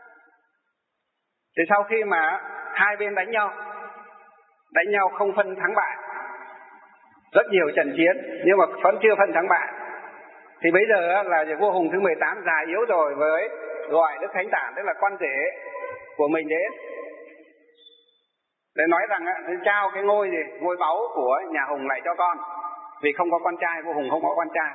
Thì sau khi mà hai bên đánh nhau, đánh nhau không phân thắng bại, rất nhiều trận chiến nhưng mà vẫn chưa phân thắng bại, thì bây giờ là vua Hùng thứ mười tám già yếu rồi, với gọi Đức Thánh Tản, tức là con rể của mình đến để nói rằng trao cái ngôi gì, ngôi báu của nhà Hùng lại cho con, vì không có con trai, vua Hùng không có con trai.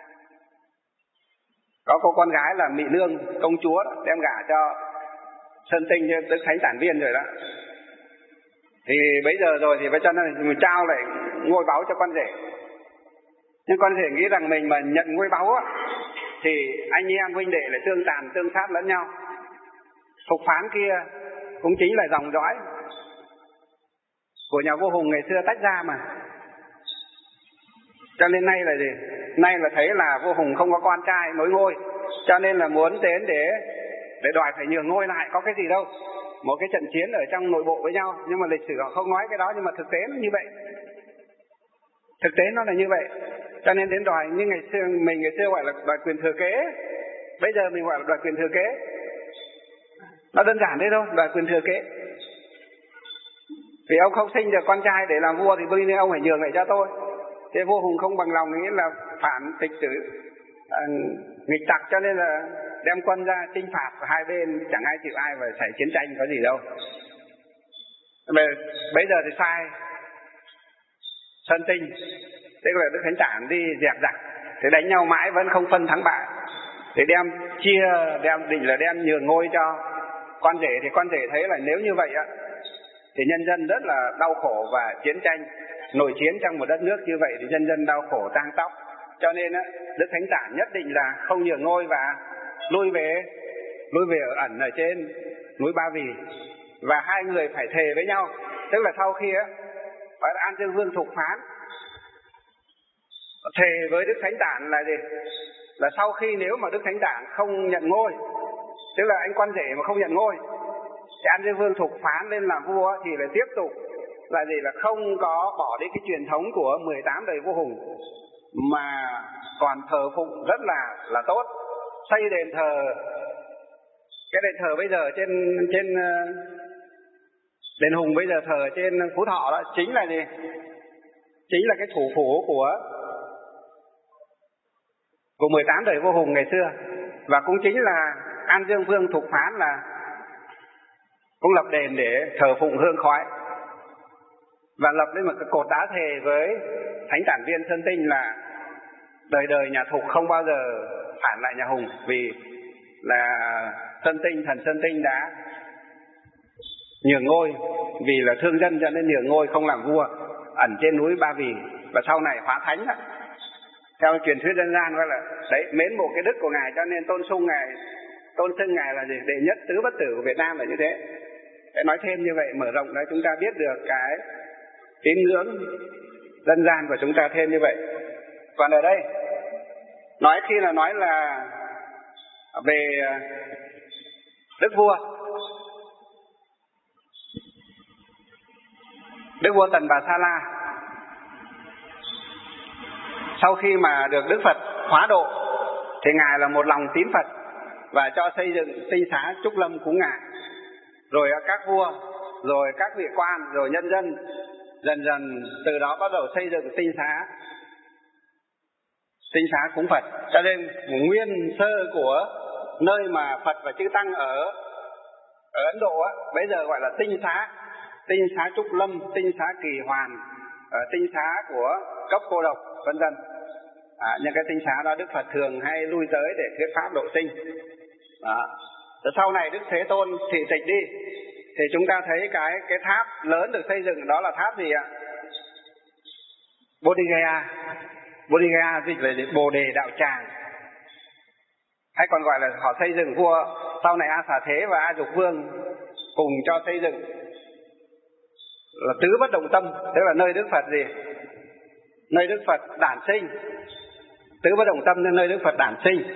Có cô con gái là Mị Nương công chúa đó, đem gả cho Sơn Tinh như Đức Thánh Tản Viên rồi đó. Thì bây giờ rồi thì phải cho nên mình trao lại ngôi báu cho con rể. Nhưng con rể nghĩ rằng mình mà nhận ngôi báu á, thì anh em huynh đệ lại tương tàn tương sát lẫn nhau. Thục Phán kia cũng chính là dòng dõi của nhà vua Hùng ngày xưa tách ra mà. Cho nên nay là gì? Nay là thấy là vua Hùng không có con trai nối ngôi, cho nên là muốn đến để để đòi phải nhường ngôi lại. Có cái gì đâu, một cái trận chiến ở trong nội bộ với nhau. Nhưng mà lịch sử họ không nói cái đó, nhưng mà thực tế nó như vậy. Thực tế nó là như vậy. Cho nên đến đòi, như ngày xưa mình ngày xưa gọi là đòi quyền thừa kế, bây giờ mình gọi là đòi quyền thừa kế. Nó đơn giản thế thôi, đòi quyền thừa kế. Vì ông không sinh được con trai để làm vua thì bây giờ ông phải nhường lại cho tôi. Thế vua Hùng không bằng lòng, nghĩa là phản tịch tử, à, nghịch tặc, cho nên là đem quân ra chinh phạt, và hai bên chẳng ai chịu ai và xảy chiến tranh có gì đâu. Bây giờ thì sai Sơn Tinh, tức là Đức Thánh Tản đi dẹp giặc, thì đánh nhau mãi vẫn không phân thắng bại, thì đem chia, đem định là đem nhường ngôi cho con rể. Thì con rể thấy là nếu như vậy á thì nhân dân rất là đau khổ và chiến tranh, nội chiến trong một đất nước như vậy thì nhân dân đau khổ tang tóc. Cho nên á, Đức Thánh Tản nhất định là không nhường ngôi và lui về, lui về ở ẩn ở trên núi Ba Vì. Và hai người phải thề với nhau, tức là sau khi á, An Dương Vương thục phán thề với Đức Thánh Tản là gì? Là sau khi nếu mà Đức Thánh Tản không nhận ngôi, tức là anh con rể mà không nhận ngôi, thì An Dương Vương thục phán lên làm vua thì lại tiếp tục là gì? Là không có bỏ đi cái truyền thống của mười tám đời vua Hùng, mà còn thờ phụng rất là là tốt, xây đền thờ. Cái đền thờ bây giờ trên trên đền Hùng bây giờ thờ trên Phú Thọ đó chính là gì? Chính là cái thủ phủ của của mười tám đời vua Hùng ngày xưa. Và cũng chính là An Dương Vương thục phán là cũng lập đền để thờ phụng hương khói, và lập lên một cái cột đá thề với Thánh Tản Viên Sơn Tinh là đời đời nhà Thục không bao giờ phản lại nhà Hùng, vì là Sơn Tinh, thần Sơn Tinh đã nhường ngôi, vì là thương dân cho nên nhường ngôi không làm vua, ẩn trên núi Ba Vì, và sau này hóa thánh đó. Theo truyền thuyết dân gian gọi là đấy, mến mộ cái đức của ngài cho nên tôn sung ngài, tôn xưng ngài là gì? Đệ nhất tứ bất tử của Việt Nam là như thế. Để nói thêm như vậy, mở rộng đấy chúng ta biết được cái tín ngưỡng dân gian của chúng ta thêm như vậy. Còn ở đây nói khi là nói là về đức vua, đức vua Tần Bà Sa La sau khi mà được Đức Phật hóa độ thì ngài là một lòng tín Phật và cho xây dựng tinh xá Trúc Lâm cúng ngài. Rồi các vua, rồi các vị quan, rồi nhân dân dần dần từ đó bắt đầu xây dựng tinh xá tinh xá cúng Phật. Cho nên nguyên sơ của nơi mà Phật và chư tăng ở ở Ấn Độ á, bây giờ gọi là tinh xá, tinh xá Trúc Lâm, tinh xá Kỳ Hoàn, tinh xá của Cốc Cô Độc, vân vân. À, những cái tinh xá đó Đức Phật thường hay lui tới để thuyết pháp độ sinh. Đó. Rồi sau này Đức Thế Tôn thị tịch đi thì chúng ta thấy cái cái tháp lớn được xây dựng đó là tháp gì ạ? Bodhi Gaya. Bodhi Gaya dịch là Bồ Đề Đạo Tràng, hay còn gọi là họ xây dựng vua sau này A Xà Thế và A Dục Vương cùng cho xây dựng là tứ bất động tâm, tức là nơi Đức Phật gì? Nơi Đức Phật đản sinh. Tứ bất động tâm nên nơi Đức Phật đản sinh.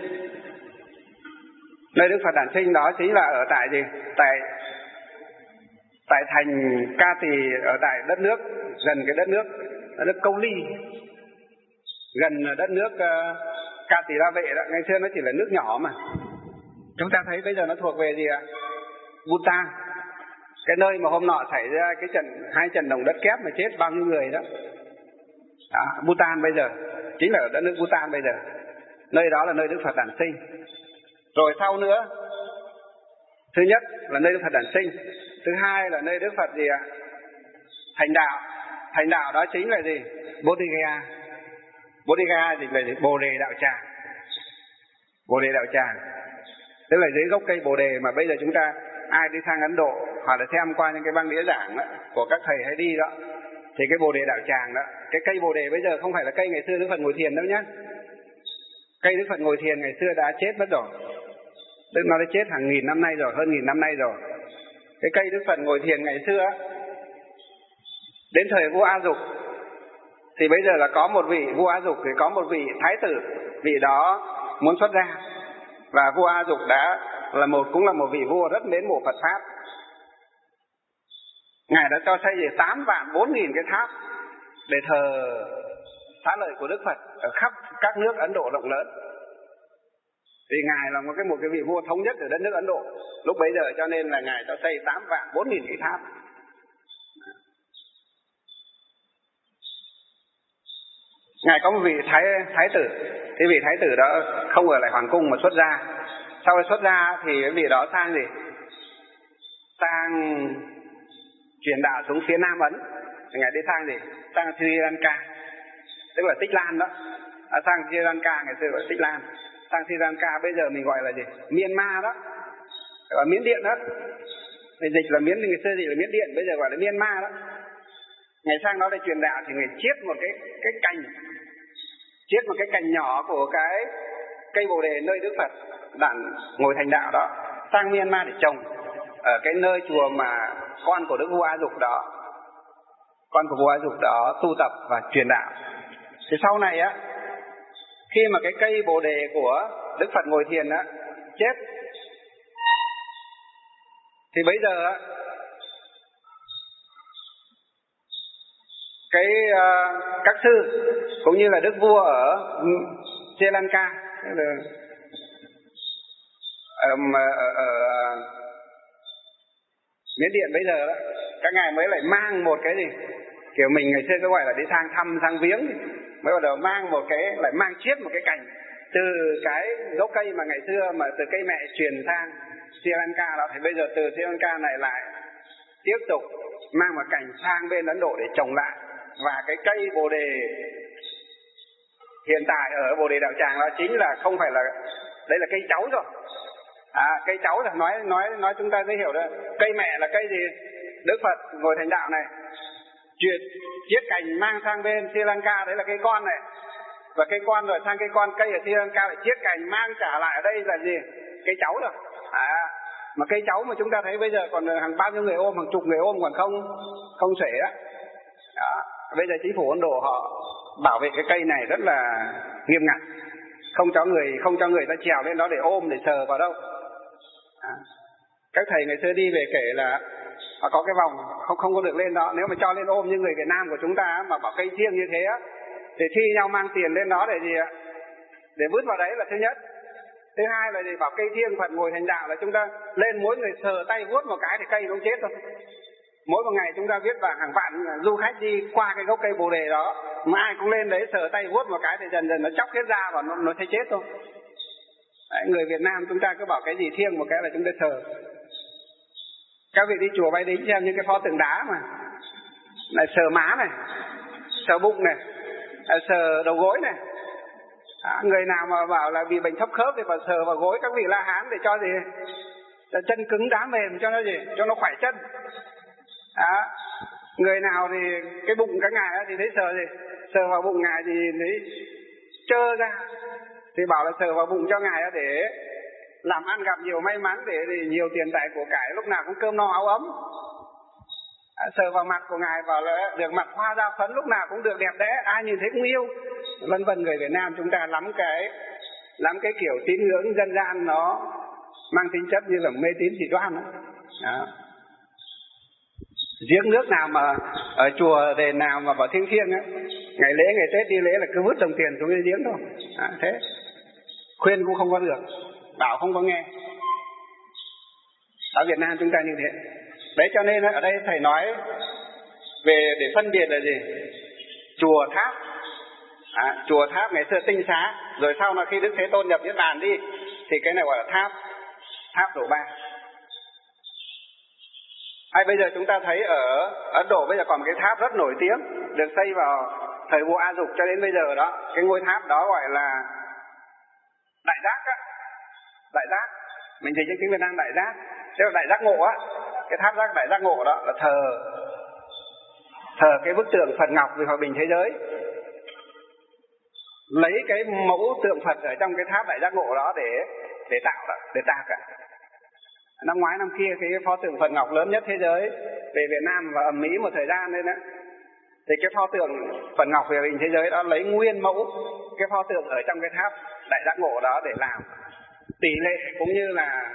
Nơi Đức Phật đản sinh đó chính là ở tại gì? Tại tại thành Ca Tỳ, ở tại đất nước gần cái đất nước đất nước Câu Ly, gần đất nước uh, Ca Tỳ La Vệ đó. Ngày xưa nó chỉ là nước nhỏ mà. Chúng ta thấy bây giờ nó thuộc về gì ạ? Bhutan. Cái nơi mà hôm nọ xảy ra cái trận hai trận động đất kép mà chết bao nhiêu người đó. Đó, Bhutan bây giờ chính là ở đất nước Bhutan bây giờ. Nơi đó là nơi Đức Phật đản sinh. Rồi sau nữa, thứ nhất là nơi Đức Phật đản sinh, thứ hai là nơi Đức Phật gì ạ? Thành đạo. Thành đạo đó chính là gì? Bodhi Gaya. Bodhi Gaya thì là gì? Bồ Đề Đạo Tràng. Bồ Đề Đạo Tràng tức là dưới gốc cây Bồ Đề mà bây giờ chúng ta ai đi sang Ấn Độ hoặc là xem qua những cái băng đĩa giảng đó, của các thầy hay đi đó, thì cái Bồ Đề Đạo Tràng đó, cái cây Bồ Đề bây giờ không phải là cây ngày xưa Đức Phật ngồi thiền đâu nhá. Cây Đức Phật ngồi thiền ngày xưa đã chết mất rồi, tức nó đã chết hàng nghìn năm nay rồi, hơn nghìn năm nay rồi. Cái cây Đức Phật ngồi thiền ngày xưa đến thời vua A Dục thì bây giờ là có một vị vua A Dục thì có một vị thái tử, vị đó muốn xuất gia, và vua A Dục đã là một cũng là một vị vua rất mến mộ Phật pháp. Ngài đã cho xây về tám vạn bốn nghìn cái tháp để thờ xá lợi của Đức Phật ở khắp các nước Ấn Độ rộng lớn. Vì ngài là một cái một cái vị vua thống nhất ở đất nước Ấn Độ lúc bấy giờ, cho nên là ngài cho xây tám vạn bốn nghìn cái tháp. Ngài có một vị thái thái tử, cái vị thái tử đó không ở lại hoàng cung mà xuất gia. sau khi xuất gia thì cái vị đó sang gì? Sang truyền đạo xuống phía Nam Ấn. Ngài đi sang gì? Sang Sri Lanka, tức là Tích Lan đó. À, sang Sri Lanka, ngày xưa gọi là Tích Lan. Sang Sri Lanka bây giờ mình gọi là gì? Myanmar đó, gọi là Miến Điện đó. Thì dịch là Miến, ngày xưa dịch là Miến Điện, bây giờ gọi là Myanmar đó. Ngày sang đó để truyền đạo thì người chiết một cái cái cành, chiết một cái cành nhỏ của cái cây bồ đề nơi Đức Phật đản ngồi thành đạo đó, sang Myanmar để trồng ở cái nơi chùa mà con của Đức Vua A Dục đó, con của vua A Dục đó tu tập và truyền đạo. Thì sau này á, khi mà cái cây bồ đề của Đức Phật ngồi thiền á chết, thì bây giờ á, cái uh, các sư cũng như là đức vua ở Sri Lanka, ở, ở, ở Miến Điện bây giờ đó, các ngài mới lại mang một cái gì kiểu mình ngày xưa có gọi là đi sang thăm sang viếng, mới bắt đầu mang một cái, lại mang chiết một cái cành từ cái gốc cây mà ngày xưa mà từ cây mẹ truyền sang Sri Lanka đó, thì bây giờ từ Sri Lanka này lại tiếp tục mang một cành sang bên Ấn Độ để trồng lại. Và cái cây bồ đề hiện tại ở bồ đề đạo tràng đó chính là không phải là, đây là cây cháu rồi. À, cây cháu là nói nói nói chúng ta dễ hiểu đó. Cây mẹ là cây gì? Đức Phật ngồi thành đạo này, chuyển chiết cành mang sang bên Sri Lanka, đấy là cây con này. Và cây con rồi sang cây con, cây ở Sri Lanka lại chiết cành mang trả lại ở đây là gì? Cây cháu rồi. À, mà cây cháu mà chúng ta thấy bây giờ còn hàng bao nhiêu người ôm, hàng chục người ôm còn không không xuể đó. Đó. Bây giờ chính phủ Ấn Độ họ bảo vệ cái cây này rất là nghiêm ngặt, không cho người không cho người ta trèo lên đó để ôm, để sờ vào đâu. À. Các thầy ngày xưa đi về kể là họ có cái vòng không không có được lên đó. Nếu mà cho lên ôm như người Việt Nam của chúng ta mà bảo cây thiêng như thế á, thì thi nhau mang tiền lên đó để gì ạ? Để vứt vào đấy là thứ nhất. Thứ hai là gì? Bảo cây thiêng Phật ngồi thành đạo là chúng ta lên mỗi người sờ tay vuốt một cái thì cây nó chết thôi. Mỗi một ngày chúng ta biết và hàng vạn du khách đi qua cái gốc cây bồ đề đó, mà ai cũng lên đấy sờ tay vuốt một cái thì dần dần nó chóc hết ra và nó, nó thấy chết thôi. Đấy, người Việt Nam chúng ta cứ bảo cái gì thiêng một cái là chúng ta sờ. Các vị đi chùa Bái Đính xem những cái pho tượng đá mà này, sờ má này, sờ bụng này, sờ đầu gối này. À, người nào mà bảo là bị bệnh thấp khớp thì phải sờ vào gối các vị La Hán để cho gì? Cho chân cứng đá mềm, cho nó gì? Cho nó khỏe chân. À, người nào thì cái bụng các ngài thì thấy sờ gì? Sờ vào bụng ngài thì thấy trơ ra, thì bảo là sờ vào bụng cho ngài để làm ăn gặp nhiều may mắn, để, để nhiều tiền tài của cải, lúc nào cũng cơm no áo ấm. À, sờ vào mặt của ngài bảo là được mặt hoa da phấn, lúc nào cũng được đẹp đẽ, ai nhìn thấy cũng yêu. Vân vân. Người Việt Nam chúng ta lắm cái lắm cái kiểu tín ngưỡng dân gian nó mang tính chất như là mê tín dị đoan đó. Đó. Giếng nước nào mà ở chùa đền nào mà bảo thiêng thiêng á, ngày lễ ngày Tết đi lễ là cứ vứt đồng tiền xuống cái giếng thôi. À, thế khuyên cũng không có được, bảo không có nghe. Ở Việt Nam chúng ta như thế. Đấy cho nên ở đây thầy nói về để phân biệt là gì? Chùa tháp. À, chùa tháp ngày xưa tinh xá, rồi sau mà khi Đức Thế Tôn nhập Niết Bàn đi thì cái này gọi là tháp, tháp độ ba. Hay bây giờ chúng ta thấy ở Ấn Độ bây giờ còn một cái tháp rất nổi tiếng, được xây vào thời vua A Dục cho đến bây giờ đó. Cái ngôi tháp đó gọi là Đại Giác á. Đại Giác, mình thấy trên tiếng Việt Nam Đại Giác. Thế là Đại Giác Ngộ á. Cái tháp giác Đại Giác Ngộ đó là thờ thờ cái bức tượng Phật Ngọc vì hòa bình thế giới. Lấy cái mẫu tượng Phật ở trong cái tháp Đại Giác Ngộ đó để để tạo đó, để tạo cả. Năm ngoái năm kia cái pho tượng Phật Ngọc lớn nhất thế giới về Việt Nam và ầm ĩ một thời gian nên đó, thì cái pho tượng Phật Ngọc về hòa bình thế giới đó lấy nguyên mẫu cái pho tượng ở trong cái tháp Đại Giác Ngộ đó để làm tỷ lệ cũng như là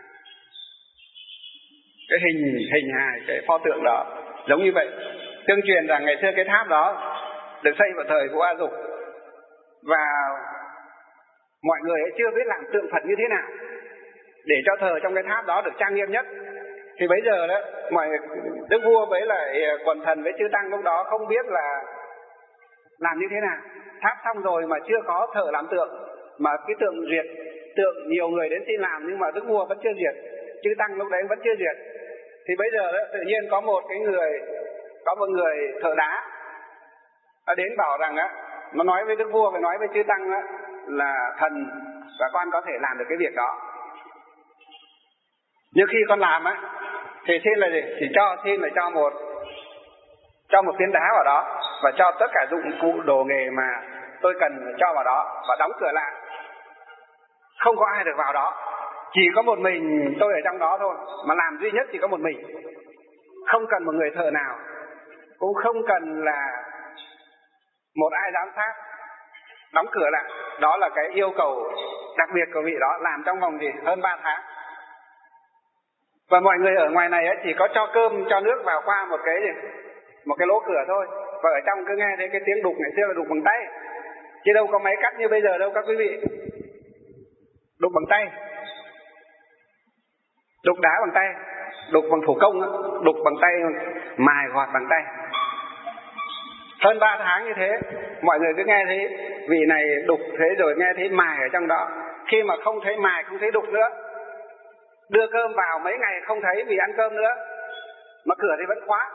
cái hình hình hài cái pho tượng đó giống như vậy. Tương truyền rằng ngày xưa cái tháp đó được xây vào thời vua A Dục và mọi người ấy chưa biết làm tượng Phật như thế nào để cho thờ trong cái tháp đó được trang nghiêm nhất. Thì bây giờ đó mọi đức vua với lại quần thần với chư tăng lúc đó không biết là làm như thế nào. Tháp xong rồi mà chưa có thờ làm tượng, mà cái tượng duyệt tượng nhiều người đến xin làm nhưng mà Đức Vua vẫn chưa duyệt, chư Tăng lúc đấy vẫn chưa duyệt. Thì bây giờ đó, tự nhiên có một cái người, có một người thợ đá đã đến bảo rằng á, nó nói với Đức Vua và nói với chư Tăng á, là thần và con có thể làm được cái việc đó. Nhưng khi con làm á, thì xin là gì? Chỉ cho xin là cho một cho một phiến đá vào đó và cho tất cả dụng cụ đồ nghề mà tôi cần cho vào đó và đóng cửa lại. Không có ai được vào đó, chỉ có một mình tôi ở trong đó thôi, mà làm duy nhất chỉ có một mình. Không cần một người thợ nào, cũng không cần là một ai giám sát, đóng cửa lại. Đó là cái yêu cầu đặc biệt của vị đó, làm trong vòng gì? Hơn ba tháng. Và mọi người ở ngoài này ấy, chỉ có cho cơm, cho nước vào qua một cái gì? Một cái lỗ cửa thôi. Và ở trong cứ nghe thấy cái tiếng đục, ngày xưa là đục bằng tay, chứ đâu có máy cắt như bây giờ đâu các quý vị. Đục bằng tay, đục đá bằng tay, đục bằng thủ công, đục bằng tay, mài gọt bằng tay. Hơn ba tháng như thế, mọi người cứ nghe thấy vị này đục thế rồi nghe thấy mài ở trong đó. Khi mà không thấy mài, không thấy đục nữa, đưa cơm vào mấy ngày không thấy vì ăn cơm nữa, mà cửa thì vẫn khóa.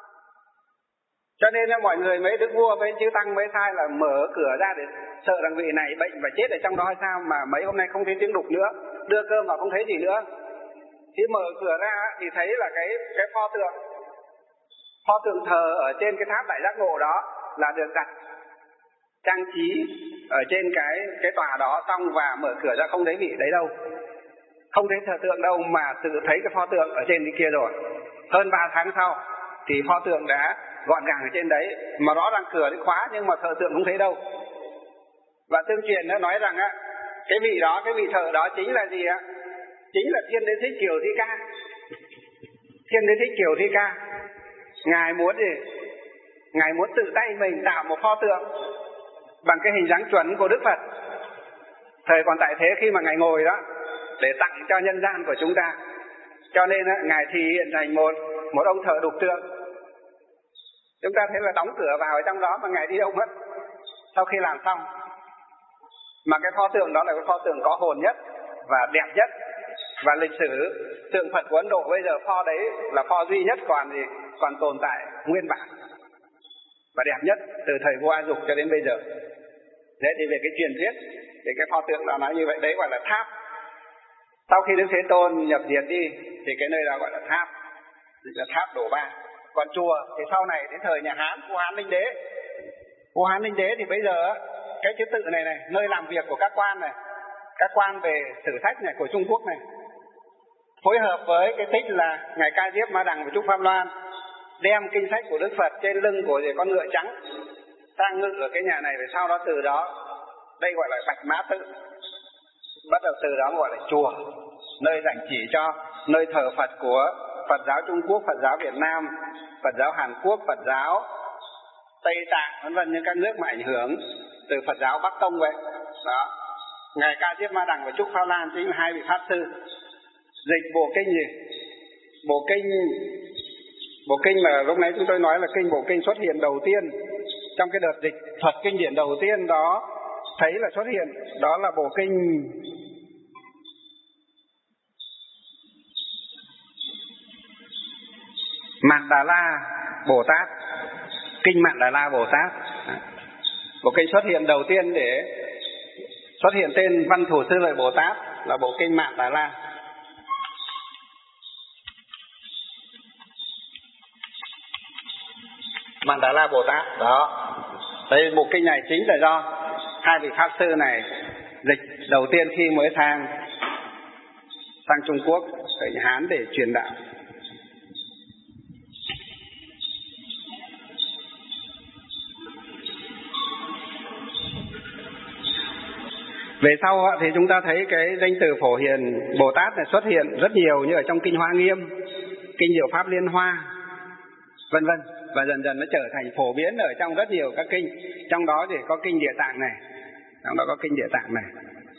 Cho nên là mọi người, mấy Đức Vua với chư Tăng mới sai là mở cửa ra để sợ rằng vị này bệnh và chết ở trong đó hay sao, mà mấy hôm nay không thấy tiếng đục nữa, đưa cơm vào không thấy gì nữa. Khi mở cửa ra thì thấy là cái cái pho tượng, pho tượng thờ ở trên cái tháp Đại Giác Ngộ đó là được đặt trang trí ở trên cái cái tòa đó xong, và mở cửa ra không thấy vị đấy đâu, không thấy thờ tượng đâu, mà tự thấy cái pho tượng ở trên cái kia rồi. Hơn ba tháng sau thì pho tượng đã gọn gàng ở trên đấy, mà rõ ràng cửa thì khóa nhưng mà thờ tượng không thấy đâu. Và tương truyền nó nói rằng á, cái vị đó, cái vị thợ đó chính là gì á? Chính là Thiên Đế Thích Kiều Thi Ca. Thiên Đế Thích Kiều Thi Ca, ngài muốn gì? Ngài muốn tự tay mình tạo một pho tượng bằng cái hình dáng chuẩn của Đức Phật thời còn tại thế, khi mà ngài ngồi đó để tặng cho nhân gian của chúng ta. Cho nên á, ngài thì hiện thành một một ông thợ đục tượng. Chúng ta thấy là đóng cửa vào ở trong đó mà ngài đi đâu mất sau khi làm xong. Mà cái pho tượng đó là cái pho tượng có hồn nhất và đẹp nhất. Và lịch sử tượng Phật của Ấn Độ bây giờ pho đấy là pho duy nhất còn gì còn tồn tại nguyên bản và đẹp nhất từ thời vua A Dục cho đến bây giờ. Thế thì về cái truyền thuyết thì cái pho tượng đó nói như vậy, đấy gọi là tháp. Sau khi Đức Thế Tôn nhập diệt đi thì cái nơi đó gọi là tháp, là tháp Đổ Ba. Còn chùa thì sau này đến thời nhà Hán, vua Hán Linh Đế. Vua Hán Linh Đế thì bây giờ cái chữ tự này này, nơi làm việc của các quan này, các quan về sử sách này của Trung Quốc này, phối hợp với cái tích là ngài Ca Diếp Ma Đằng và Trúc Pháp Loan đem kinh sách của Đức Phật trên lưng của con ngựa trắng sang ngự ở cái nhà này. Và sau đó từ đó đây gọi là Bạch Mã Tự, bắt đầu từ đó gọi là chùa, nơi dành chỉ cho nơi thờ Phật của Phật giáo Trung Quốc, Phật giáo Việt Nam, Phật giáo Hàn Quốc, Phật giáo Tây Tạng, vân vân, những các nước mà ảnh hưởng từ Phật giáo Bắc Tông vậy. Đó, ngài Ca Diếp Ma Đằng và Trúc Pháp Lan chính là hai vị pháp sư dịch bộ kinh gì? Bộ kinh bộ kinh mà lúc nãy chúng tôi nói là kinh bộ kinh xuất hiện đầu tiên trong cái đợt dịch thuật kinh điển đầu tiên đó, thấy là xuất hiện, đó là bộ kinh Mạn Đà La Bồ Tát, kinh Mạn Đà La Bồ Tát. Bộ kinh xuất hiện đầu tiên để xuất hiện tên Văn Thủ Sư Lợi Bồ Tát là bộ kinh Mạn Đà La. Mạn Đà La Bồ Tát đó. Đây bộ kinh này chính là do hai vị pháp sư này dịch đầu tiên khi mới sang sang Trung Quốc, thời Hán để truyền đạo. Về sau thì chúng ta thấy cái danh từ Phổ Hiền Bồ Tát này xuất hiện rất nhiều, như ở trong kinh Hoa Nghiêm, kinh Diệu Pháp Liên Hoa, vân vân, và dần dần nó trở thành phổ biến ở trong rất nhiều các kinh. Trong đó thì có kinh Địa Tạng này, trong đó có kinh Địa Tạng này.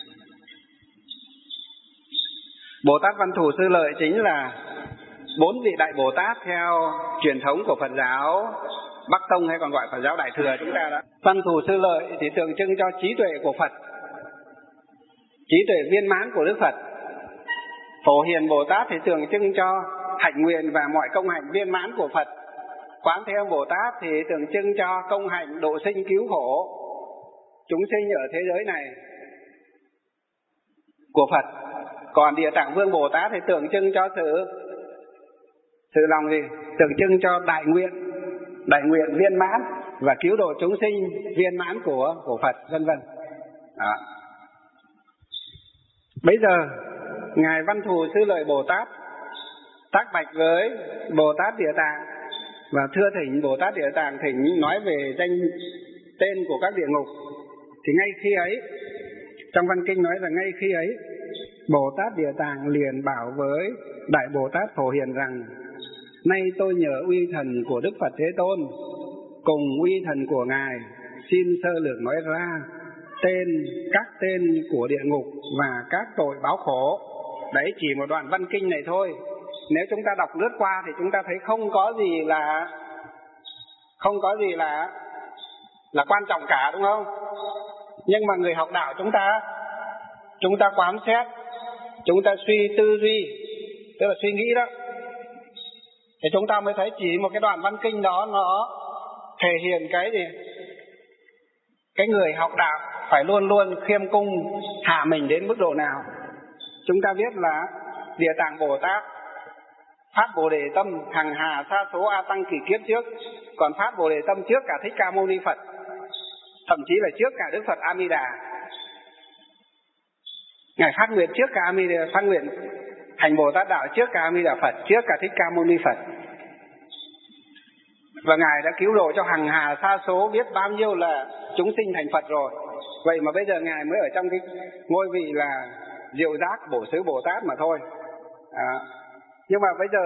Bồ Tát Văn Thù Sư Lợi chính là bốn vị đại Bồ Tát theo truyền thống của Phật giáo Bắc Tông, hay còn gọi Phật giáo Đại Thừa chúng ta đó. Văn Thù Sư Lợi thì tượng trưng cho trí tuệ của Phật. trí tuệ viên mãn của Đức Phật. Phổ Hiền Bồ Tát thì tượng trưng cho hạnh nguyện và mọi công hạnh viên mãn của Phật. Quán Thế Âm Bồ Tát thì tượng trưng cho công hạnh độ sinh cứu khổ chúng sinh ở thế giới này của Phật. Còn Địa Tạng Vương Bồ Tát thì tượng trưng cho sự sự lòng gì? Tượng trưng cho đại nguyện, đại nguyện viên mãn và cứu độ chúng sinh viên mãn của của Phật, vân vân. Đó. Bây giờ ngài Văn Thù Sư Lợi Bồ Tát tác bạch với Bồ Tát Địa Tạng và thưa thỉnh Bồ Tát Địa Tạng thỉnh nói về danh tên của các địa ngục. Thì ngay khi ấy, trong văn kinh nói là ngay khi ấy, Bồ Tát Địa Tạng liền bảo với Đại Bồ Tát Phổ Hiền rằng: nay tôi nhờ uy thần của Đức Phật Thế Tôn cùng uy thần của ngài xin sơ lược nói ra tên, các tên của địa ngục và các tội báo khổ. Đấy chỉ một đoạn văn kinh này thôi. Nếu chúng ta đọc lướt qua thì chúng ta thấy không có gì là không có gì là là quan trọng cả, đúng không? Nhưng mà người học đạo chúng ta chúng ta quán xét, chúng ta suy tư duy, tức là suy nghĩ đó, thì chúng ta mới thấy chỉ một cái đoạn văn kinh đó nó thể hiện cái gì? Cái người học đạo phải luôn luôn khiêm cung hạ mình đến mức độ nào. Chúng ta biết là Địa Tạng Bồ Tát phát Bồ Đề tâm hằng hà sa số A Tăng kỳ kiếp trước, còn phát Bồ Đề tâm trước cả Thích Ca Mâu Ni Phật, thậm chí là trước cả Đức Phật A Di Đà. Ngài phát nguyện trước cả A Di Đà, phát nguyện hành Bồ Tát đạo trước cả A Di Đà Phật, trước cả Thích Ca Mâu Ni Phật. Và ngài đã cứu độ cho hằng hà sa số biết bao nhiêu là chúng sinh thành Phật rồi. Vậy mà bây giờ ngài mới ở trong cái ngôi vị là Diệu Giác Bổ Xứ Bồ Tát mà thôi. À, nhưng mà bây giờ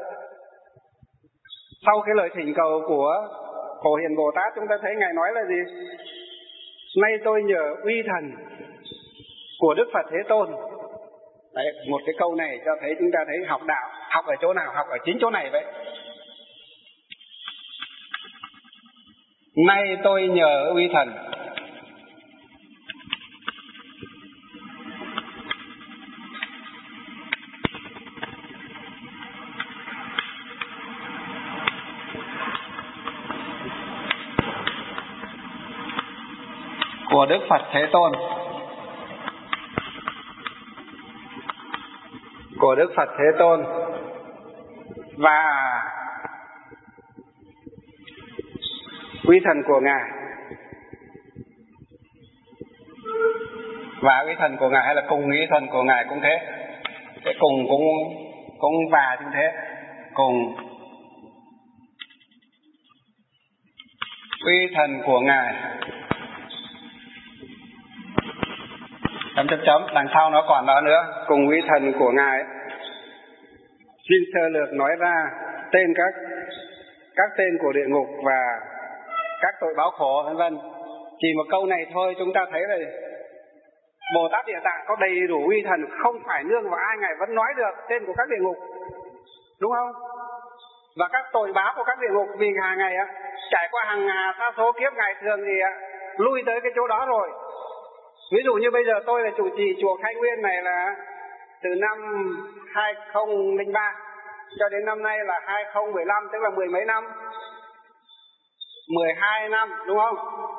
sau cái lời thỉnh cầu của Phổ Hiền Bồ Tát, chúng ta thấy ngài nói là gì? Nay tôi nhờ uy thần của Đức Phật Thế Tôn. Đấy, một cái câu này cho thấy chúng ta thấy học đạo học ở chỗ nào? Học ở chính chỗ này vậy. Nay tôi nhờ uy thần của Đức Phật Thế Tôn, của Đức Phật Thế Tôn và uy thần của ngài, và uy thần của ngài hay là cùng uy thần của ngài cũng thế, cái cùng cũng cũng và như thế, cùng uy thần của ngài chấm chấm chấm đằng sau nó còn đó nữa, cùng uy thần của ngài xin sơ lược nói ra tên các các tên của địa ngục và các tội báo khổ, vân vân. Chỉ một câu này thôi chúng ta thấy là Bồ Tát Địa Tạng có đầy đủ uy thần, không phải nương vào ai ngài vẫn nói được tên của các địa ngục, đúng không? Và các tội báo của các địa ngục vì hàng ngày á trải qua hàng hà sa số kiếp, ngày thường thì á, lui tới cái chỗ đó rồi. Ví dụ như bây giờ tôi là chủ trì chùa Khai Nguyên này là từ năm hai không không ba cho đến năm nay là hai không một lăm, tức là mười mấy năm, mười hai năm, đúng không?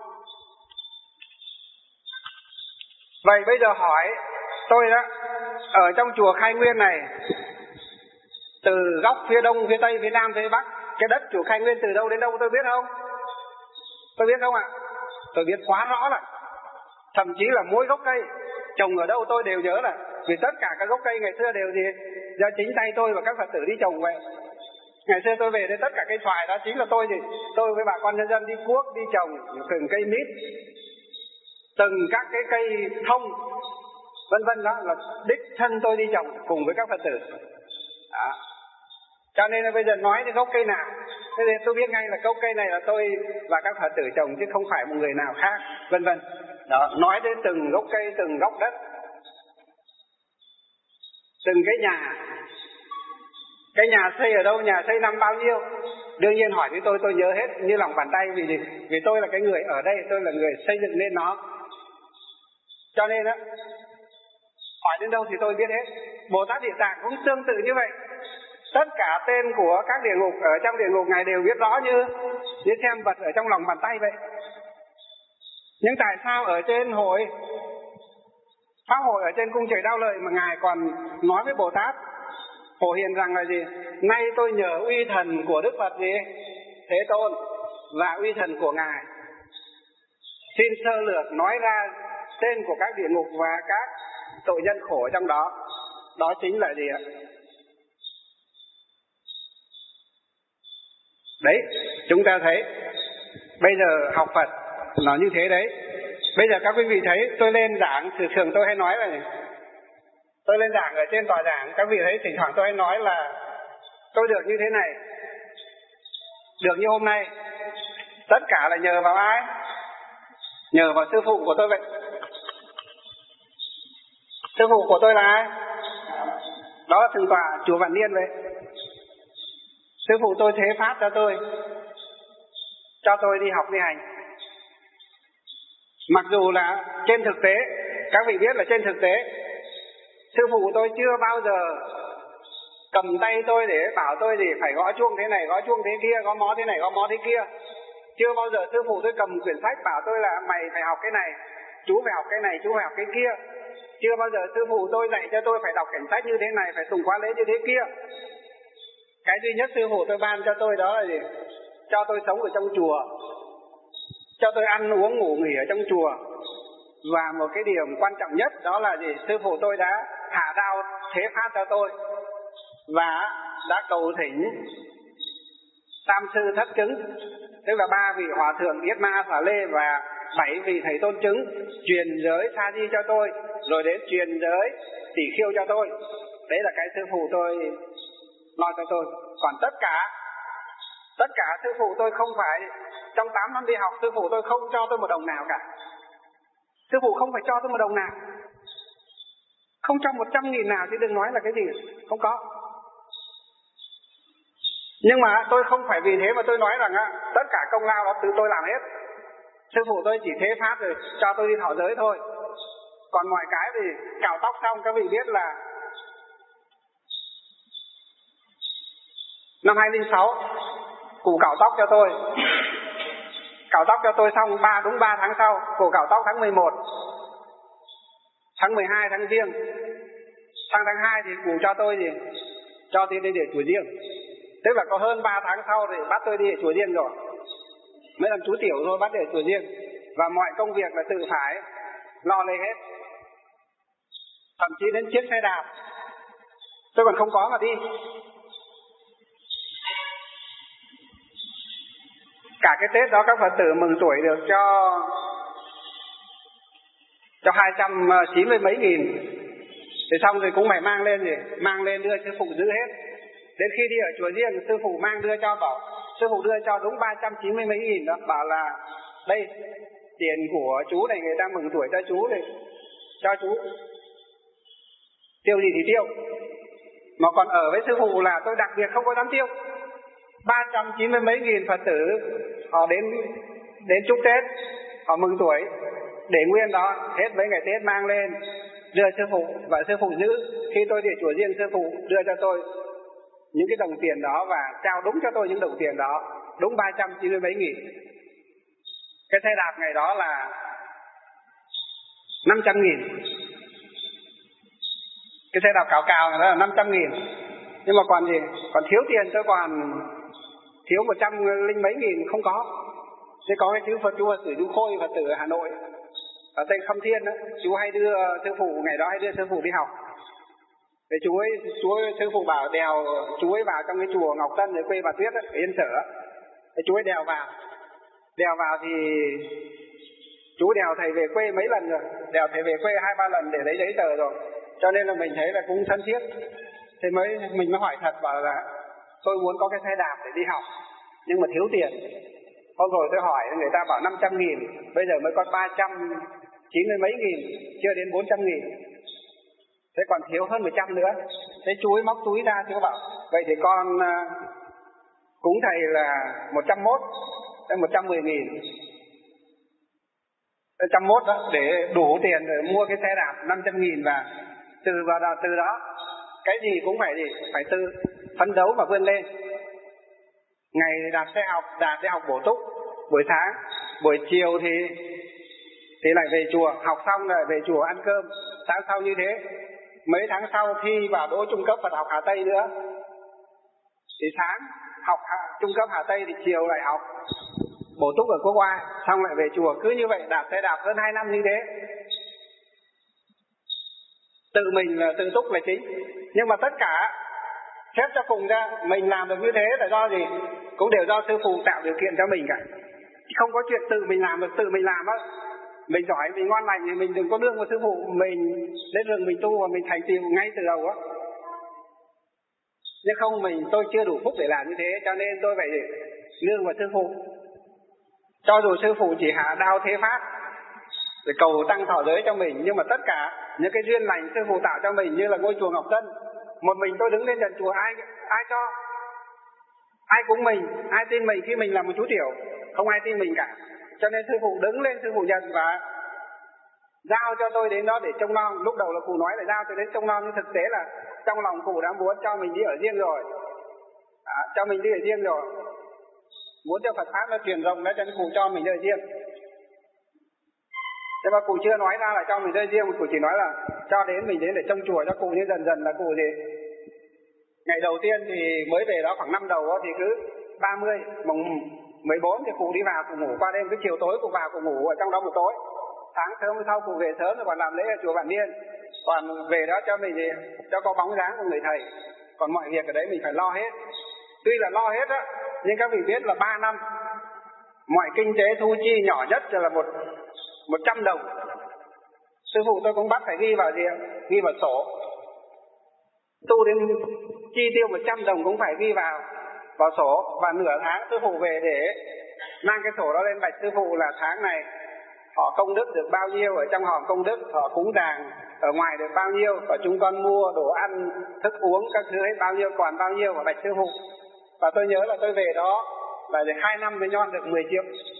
Vậy bây giờ hỏi tôi đó, ở trong chùa Khai Nguyên này, từ góc phía đông, phía tây, phía nam, phía bắc, cái đất chùa Khai Nguyên từ đâu đến đâu tôi biết không? Tôi biết không ạ? Tôi biết quá rõ là thậm chí là mỗi gốc cây trồng ở đâu tôi đều nhớ, là vì tất cả các gốc cây ngày xưa đều gì do chính tay tôi và các Phật tử đi trồng vậy. Ngày xưa tôi về đây tất cả cây xoài đó chính là tôi gì tôi với bà con nhân dân đi cuốc, đi trồng từng cây mít, từng các cái cây thông, vân vân, đó là đích thân tôi đi trồng cùng với các Phật tử. Đó. Cho nên là bây giờ nói đến gốc cây nào, thế thì tôi biết ngay là gốc cây này là tôi và các Phật tử trồng chứ không phải một người nào khác, vân vân. Đó, nói đến từng gốc cây, từng góc đất, từng cái nhà, cái nhà xây ở đâu, nhà xây năm bao nhiêu, đương nhiên hỏi với tôi tôi nhớ hết như lòng bàn tay. Vì gì? Vì tôi là cái người ở đây, tôi là người xây dựng nên nó. Cho nên á, hỏi đến đâu thì tôi biết hết. Bồ Tát Địa Tạng cũng tương tự như vậy. Tất cả tên của các địa ngục ở trong địa ngục Ngài đều biết rõ như như xem vật ở trong lòng bàn tay vậy. Nhưng tại sao ở trên hội pháp hội ở trên cung trời Đao Lợi mà Ngài còn nói với Bồ Tát Phổ Hiền rằng là gì? Nay tôi nhờ uy thần của Đức Phật gì? Thế Tôn và uy thần của Ngài, xin sơ lược nói ra tên của các địa ngục và các tội nhân khổ trong đó. Đó chính là gì ạ? Đấy, chúng ta thấy bây giờ học Phật nó như thế đấy. Bây giờ các quý vị thấy tôi lên giảng, thường thường tôi hay nói là gì? Tôi lên giảng ở trên tòa giảng, các vị thấy thỉnh thoảng tôi hay nói là tôi được như thế này, được như hôm nay, tất cả là nhờ vào ai? Nhờ vào sư phụ của tôi vậy. Sư phụ của tôi là ai? Đó là Thượng tọa chùa Vạn Niên vậy. Sư phụ tôi thế pháp cho tôi, cho tôi đi học đi hành. Mặc dù là trên thực tế, các vị biết là trên thực tế sư phụ tôi chưa bao giờ cầm tay tôi để bảo tôi gì phải gõ chuông thế này, gõ chuông thế kia, gõ mó thế này, gõ mó thế kia. Chưa bao giờ sư phụ tôi cầm quyển sách bảo tôi là mày phải học cái này, chú phải học cái này, chú phải học cái kia. Chưa bao giờ sư phụ tôi dạy cho tôi phải đọc quyển sách như thế này, phải tùng khóa lễ như thế kia. Cái duy nhất sư phụ tôi ban cho tôi đó là gì? Cho tôi sống ở trong chùa, cho tôi ăn uống ngủ nghỉ ở trong chùa. Và một cái điểm quan trọng nhất đó là gì? Sư phụ tôi đã thả đao thế pháp cho tôi và đã cầu thỉnh tam sư thất chứng, tức là ba vị hòa thượng Yết Ma Xà Lê và bảy vị thầy tôn chứng truyền giới Sa Di cho tôi, rồi đến truyền giới Tỷ Khiêu cho tôi. Đấy là cái sư phụ tôi nói cho tôi. Còn tất cả tất cả sư phụ tôi không phải, trong tám năm đi học sư phụ tôi không cho tôi một đồng nào cả. Sư phụ không phải cho tôi một đồng nào, không cho một trăm nghìn nào chứ đừng nói là cái gì, không có. Nhưng mà tôi không phải vì thế mà tôi nói rằng á, tất cả công lao đó tự tôi làm hết. Sư phụ tôi chỉ thế pháp rồi cho tôi đi thọ giới thôi. Còn mọi cái thì cạo tóc xong, các vị biết là năm hai không không sáu cụ cạo tóc cho tôi. Cạo tóc cho tôi xong ba đúng ba tháng sau, cụ cạo tóc tháng mười một, tháng mười hai tháng Giêng. Sang tháng hai thì cụ cho tôi gì? Cho tôi đi để chùa riêng. Tức là có hơn ba tháng sau thì bắt tôi đi ở chùa riêng rồi. Mấy lần chú tiểu thôi bắt đi ở chùa riêng. Và mọi công việc là tự phải lo lấy hết. Thậm chí đến chiếc xe đạp tôi còn không có mà đi. Cả cái Tết đó các Phật tử mừng tuổi được cho cho hai trăm chín mươi mấy nghìn. Thì xong rồi cũng phải mang lên gì? Mang lên đưa sư phụ giữ hết. Đến khi đi ở chùa riêng, sư phụ mang đưa cho, bảo sư phụ đưa cho đúng ba trăm chín mươi mấy nghìn đó, bảo là đây tiền của chú này, người ta mừng tuổi cho chú này, cho chú tiêu gì thì tiêu. Mà còn ở với sư phụ là tôi đặc biệt không có dám tiêu. Ba trăm chín mươi mấy nghìn Phật tử họ đến đến chúc Tết, họ mừng tuổi, để nguyên đó hết mấy ngày Tết mang lên đưa sư phụ và sư phụ giữ. Khi tôi đi chùa riêng, sư phụ đưa cho tôi những cái đồng tiền đó và trao đúng cho tôi những đồng tiền đó, đúng ba trăm chín mươi mấy nghìn. Cái xe đạp ngày đó là năm trăm nghìn. Cái xe đạp cào cào này đó là năm trăm nghìn. Nhưng mà còn gì? Còn thiếu tiền, tôi còn thiếu một trăm linh mấy nghìn không có. Thế có cái chú Phật chú Sử Chú Khôi Phật tử ở Hà Nội, ở Tây Khâm Thiên đó, chú hay đưa sư phụ, ngày đó hay đưa sư phụ đi học. Thế chú ấy, chú ấy, sư phụ bảo đèo chú ấy vào trong cái chùa Ngọc Tân ở quê bà Tuyết ở Yên Sở. Thế chú ấy đèo vào, đèo vào thì chú đèo thầy về quê mấy lần rồi, đèo thầy về quê hai ba lần để lấy giấy tờ rồi, cho nên là mình thấy là cũng thân thiết. Thế mới mình mới hỏi thật, bảo là tôi muốn có cái xe đạp để đi học nhưng mà thiếu tiền. Hôm rồi tôi hỏi người ta bảo năm trăm nghìn, bây giờ mới có ba trăm chín mươi mấy nghìn, chưa đến bốn trăm nghìn. Thế còn thiếu hơn một trăm nữa. Thế chú ấy móc túi ra, chú bảo vậy thì con cúng thầy là một trăm mốt, một trăm mười nghìn, một trăm mốt đó, để đủ tiền để mua cái xe đạp năm trăm nghìn và Từ vào đó, từ đó cái gì cũng phải gì phải tự phấn đấu và vươn lên. Ngày đạp xe học, đạp xe học bổ túc buổi sáng, buổi chiều thì thì lại về chùa, học xong lại về chùa ăn cơm. Tháng sau như thế, mấy tháng sau thi vào đỗ trung cấp Phật học Hà Tây nữa. Thì sáng học trung cấp Hà Tây thì chiều lại học bổ túc ở Quốc Oai, xong lại về chùa. Cứ như vậy đạp xe đạp hơn hai năm như thế. Tự mình là tự túc là chính. Nhưng mà tất cả xét cho cùng ra, mình làm được như thế là do gì? Cũng đều do sư phụ tạo điều kiện cho mình cả. Không có chuyện tự mình làm được, tự mình làm á. Mình giỏi, mình ngoan lành thì mình đừng có nương vào sư phụ. Mình lên rừng mình tu và mình thành tựu ngay từ đầu á. Nhưng không, mình tôi chưa đủ phúc để làm như thế, cho nên tôi phải nương vào sư phụ. Cho dù sư phụ chỉ hạ đao thế pháp để cầu tăng thọ giới cho mình, nhưng mà tất cả những cái duyên lành sư phụ tạo cho mình, như là ngôi chùa Ngọc Tân, một mình tôi đứng lên trần chùa, ai ai cho, ai cũng mình, ai tin mình khi mình là một chú tiểu, không ai tin mình cả. Cho nên sư phụ đứng lên, sư phụ nhận và giao cho tôi đến đó để trông nom. Lúc đầu là cụ nói là giao cho đến trông nom, nhưng thực tế là trong lòng cụ đã muốn cho mình đi ở riêng rồi, à, cho mình đi ở riêng rồi, muốn cho Phật pháp nó truyền rộng đó, cho nên cụ cho mình đi ở riêng. Thế mà cụ chưa nói ra là cho mình đi ở riêng, cụ chỉ nói là cho đến mình đến để trông chùa cho cụ. Nhưng dần dần là cụ gì, ngày đầu tiên thì mới về đó khoảng năm đầu đó, thì cứ ba mươi mùng mười bốn thì cụ đi vào, cụ ngủ qua đêm, cái chiều tối cụ vào, cụ ngủ ở trong đó một tối. Sáng sớm sau cụ về sớm rồi còn làm lễ ở chùa Vạn Niên, còn về đó cho mình thì cho có bóng dáng của người thầy. Còn mọi việc ở đấy mình phải lo hết. Tuy là lo hết á, nhưng các vị biết là ba năm mọi kinh tế thu chi nhỏ nhất là một một trăm đồng. Sư phụ tôi cũng bắt phải ghi vào gì, ghi vào sổ. Tu đến chi tiêu một trăm đồng cũng phải ghi vào vào sổ. Và nửa tháng sư phụ về để mang cái sổ đó lên bạch sư phụ là tháng này họ công đức được bao nhiêu, ở trong họ công đức họ cúng đàng ở ngoài được bao nhiêu, và chúng con mua đồ ăn thức uống các thứ hết bao nhiêu, còn bao nhiêu, và bạch sư phụ. Và tôi nhớ là tôi về đó là được hai năm mới nhon được mười triệu.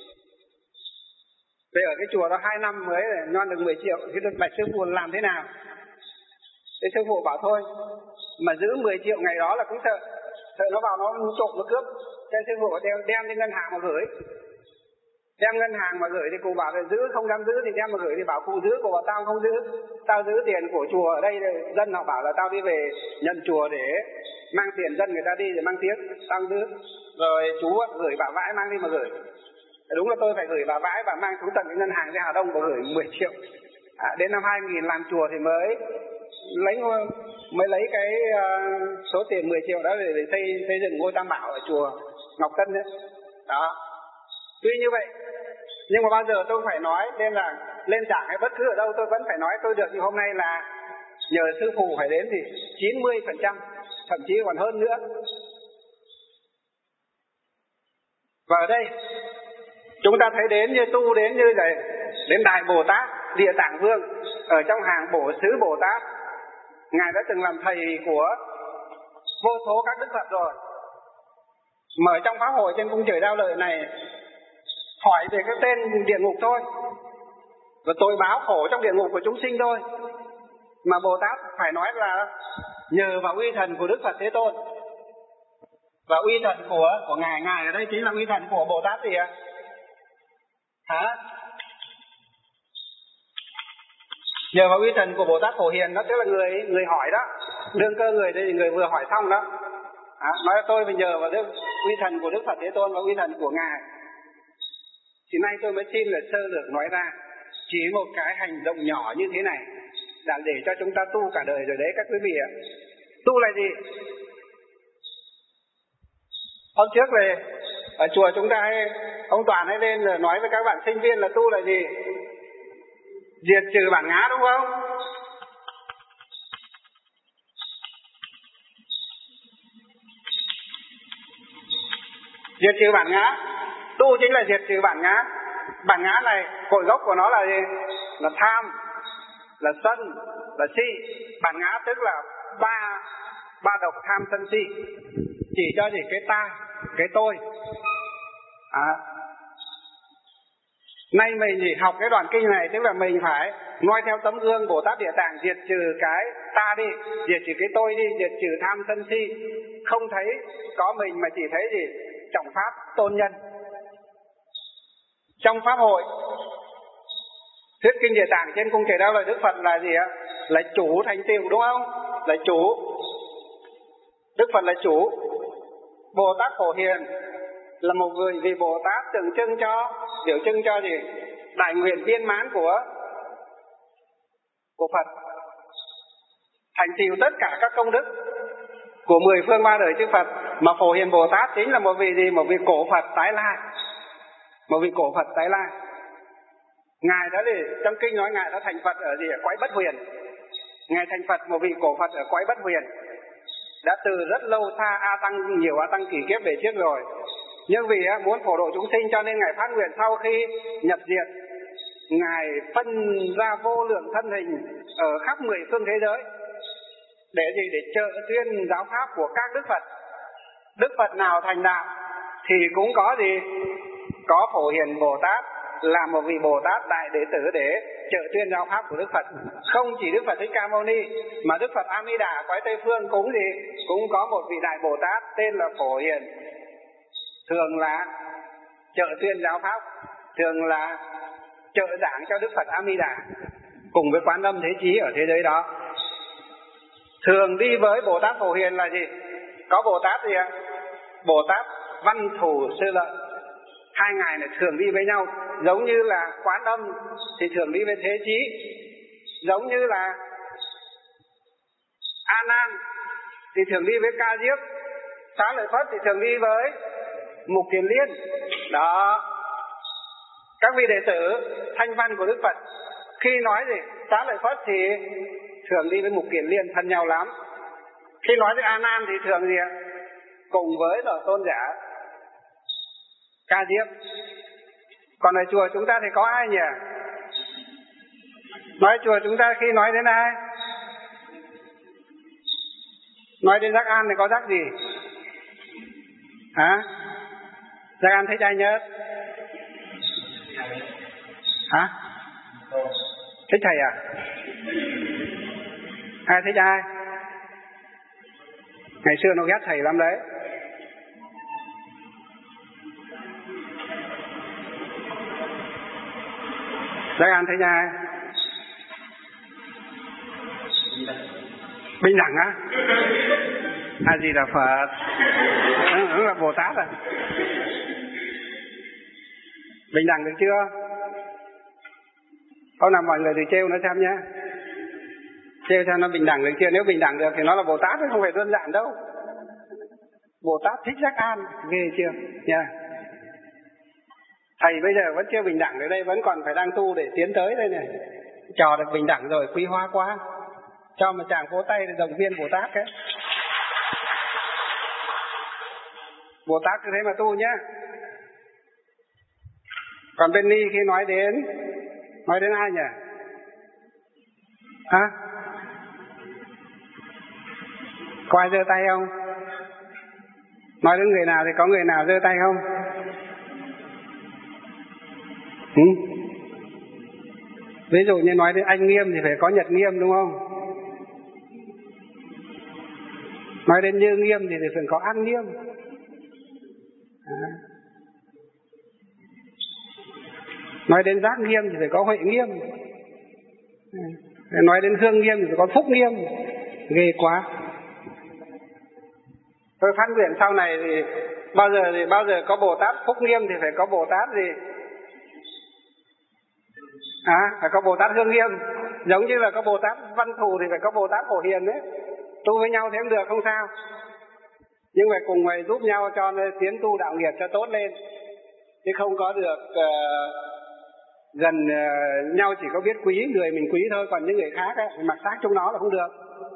Về ở cái chùa đó hai năm mới nhon được mười triệu. Thì bạch sư phụ làm thế nào? Thế sư phụ bảo thôi, mà giữ mười triệu ngày đó là cũng sợ, sợ nó vào nó trộm nó cướp. Cho sư phụ đem, đem lên ngân hàng mà gửi. Đem ngân hàng mà gửi thì cụ bảo là giữ, không dám giữ thì đem mà gửi, thì bảo cụ giữ, cụ bảo tao không giữ, tao giữ tiền của chùa ở đây, dân họ bảo là tao đi về nhận chùa để mang tiền dân người ta đi để mang tiếng, tao giữ. Rồi chú gửi bà vãi mang đi mà gửi. Đúng là tôi phải gửi bà vãi và mang xuống tận cái ngân hàng ra Hà Đông và gửi mười triệu. À, đến năm hai nghìn làm chùa thì mới lấy mới lấy cái uh, số tiền mười triệu đó để, để xây xây dựng ngôi Tam Bảo ở chùa Ngọc Tân đấy. Đó. Tuy như vậy, nhưng mà bao giờ tôi phải nói, nên là lên giảng hay bất cứ ở đâu tôi vẫn phải nói tôi được như hôm nay là nhờ sư phụ phải đến thì chín mươi phần trăm, thậm chí còn hơn nữa. Và ở đây chúng ta thấy đến như tu đến như vậy, đến Đại Bồ Tát Địa Tạng Vương ở trong hàng Bổ Xứ Bồ Tát, ngài đã từng làm thầy của vô số các đức Phật rồi. Mà ở trong pháp hội trên cung trời Đao Lợi này hỏi về cái tên địa ngục thôi, và tôi báo khổ trong địa ngục của chúng sinh thôi, mà Bồ Tát phải nói là nhờ vào uy thần của Đức Phật Thế Tôn. Và uy thần của của ngài ngài ở đây chính là uy thần của Bồ Tát gì ạ? Hả? Nhờ vào uy thần của Bồ Tát Phổ Hiền, đó tức là người người hỏi đó, đương cơ người đây người vừa hỏi xong đó. À, nói là tôi phải nhờ vào đức uy thần của Đức Phật Thế Tôn và uy thần của ngài. Thì nay tôi mới xin là sơ lược nói ra chỉ một cái hành động nhỏ như thế này đã để cho chúng ta tu cả đời rồi đấy các quý vị ạ. Tu là gì? Hôm trước về ở chùa chúng ta hay, ông Toàn hay lên rồi nói với các bạn sinh viên là tu là gì? Diệt trừ bản ngã, đúng không? Diệt trừ bản ngã. Tu chính là diệt trừ bản ngã. Bản ngã này cội gốc của nó là gì? Là tham, là sân, là si. Bản ngã tức là ba ba độc tham sân si, chỉ cho gì? Cái ta, cái tôi. À. Nay mình chỉ học cái đoạn kinh này, tức là mình phải noi theo tấm gương Bồ Tát Địa Tạng, diệt trừ cái ta đi, diệt trừ cái tôi đi, diệt trừ tham sân si, không thấy có mình mà chỉ thấy gì? Trọng pháp tôn nhân. Trong pháp hội thuyết kinh Địa Tạng trên cung trời đâu là Đức Phật là gì ạ? Là chủ thành tựu, đúng không? Là chủ. Đức Phật là chủ. Bồ Tát Phổ Hiền là một người vị Bồ Tát tượng trưng cho, biểu trưng cho gì? Đại nguyện viên mãn của của Phật, thành tựu tất cả các công đức của mười phương ba đời chư Phật. Mà Phổ Hiền Bồ Tát chính là một vị gì? Một vị cổ Phật tái lai, một vị cổ Phật tái lai. Ngài đó thì trong kinh nói ngài đã thành Phật ở gì? Ở cõi Bất Huyền. Ngài thành Phật, một vị cổ Phật ở cõi Bất Huyền, đã từ rất lâu xa, A Tăng, nhiều A Tăng kỷ kiếp về trước rồi. Nhưng vì muốn phổ độ chúng sinh cho nên ngài phát nguyện sau khi nhập diệt, ngài phân ra vô lượng thân hình ở khắp mười phương thế giới để gì? Để trợ tuyên giáo pháp của các Đức Phật. Đức Phật nào thành đạo thì cũng có gì? Có Phổ Hiền Bồ Tát là một vị Bồ Tát đại đệ tử để trợ tuyên giáo pháp của Đức Phật. Không chỉ Đức Phật Thích Ca Mâu Ni mà Đức Phật A Di Đà cõi Tây Phương cũng gì? Cũng có một vị đại Bồ Tát tên là Phổ Hiền, thường là trợ tuyên giáo pháp, thường là trợ giảng cho Đức Phật A Di Đà cùng với Quán Âm Thế Chí ở thế giới đó. Thường đi với Bồ Tát Phổ Hiền là gì? Có Bồ Tát gì ạ? Bồ Tát Văn Thù Sư Lợi. Hai ngài này thường đi với nhau, giống như là Quán Âm thì thường đi với Thế Chí, giống như là A Nan thì thường đi với Ca Diếp, Xá Lợi Phất thì thường đi với Mục Kiền Liên. Đó, các vị đệ tử thanh văn của Đức Phật khi nói gì? Xá Lợi Phất thì thường đi với Mục Kiền Liên, thân nhau lắm. Khi nói với A Nan thì thường gì ạ? Cùng với là tôn giả Ca Diếp. Còn ở chùa chúng ta thì có ai nhỉ? Nói chùa chúng ta khi nói đến ai? Nói đến Giác An thì có Giác gì? Hả? Giác An thích ai nhất? Hả? Thích thầy à? Ai thích ai? Ngày xưa nó ghét thầy lắm đấy. Giác An thấy ai? Bình đẳng á? A Di Đà Phật. Nó là Bồ Tát à? Bình đẳng được chưa? Hôm nào mọi người thì trêu nó xem nhé. Trêu xem nó bình đẳng được chưa? Nếu bình đẳng được thì nó là Bồ Tát, không phải đơn giản đâu. Bồ Tát thích Giác An, ghê chưa? Nha. Yeah. Thầy bây giờ vẫn chưa bình đẳng ở đây, vẫn còn phải đang tu để tiến tới đây này. Trò được bình đẳng rồi, quý hóa quá. Cho một chàng vỗ tay để động viên Bồ Tát ấy. Bồ Tát cứ thế mà tu nhá. Còn bên Ni khi nói đến Nói đến ai nhỉ? Hả? Có ai giơ tay không? Nói đến người nào thì có người nào giơ tay không? Ừ? Ví dụ như nói đến anh Nghiêm thì phải có Nhật Nghiêm đúng không? Nói đến Như Nghiêm thì phải có An Nghiêm. À. Nói đến Giác Nghiêm thì phải có Huệ Nghiêm. À. Nói đến Hương Nghiêm thì phải có Phúc Nghiêm. Ghê quá. Tôi phát nguyện sau này thì bao giờ thì bao giờ có Bồ Tát Phúc Nghiêm thì phải có Bồ Tát gì? À, phải có Bồ Tát Hương Nghiêm. Giống như là có Bồ Tát Văn Thù thì phải có Bồ Tát Phổ Hiền đấy. Tu với nhau thế cũng được, không sao. Nhưng mà cùng phải giúp nhau cho tiến tu đạo nghiệp cho tốt lên. Chứ không có được uh, gần uh, nhau chỉ có biết quý người mình quý thôi. Còn những người khác ấy, mình mặc xác trong nó là không được.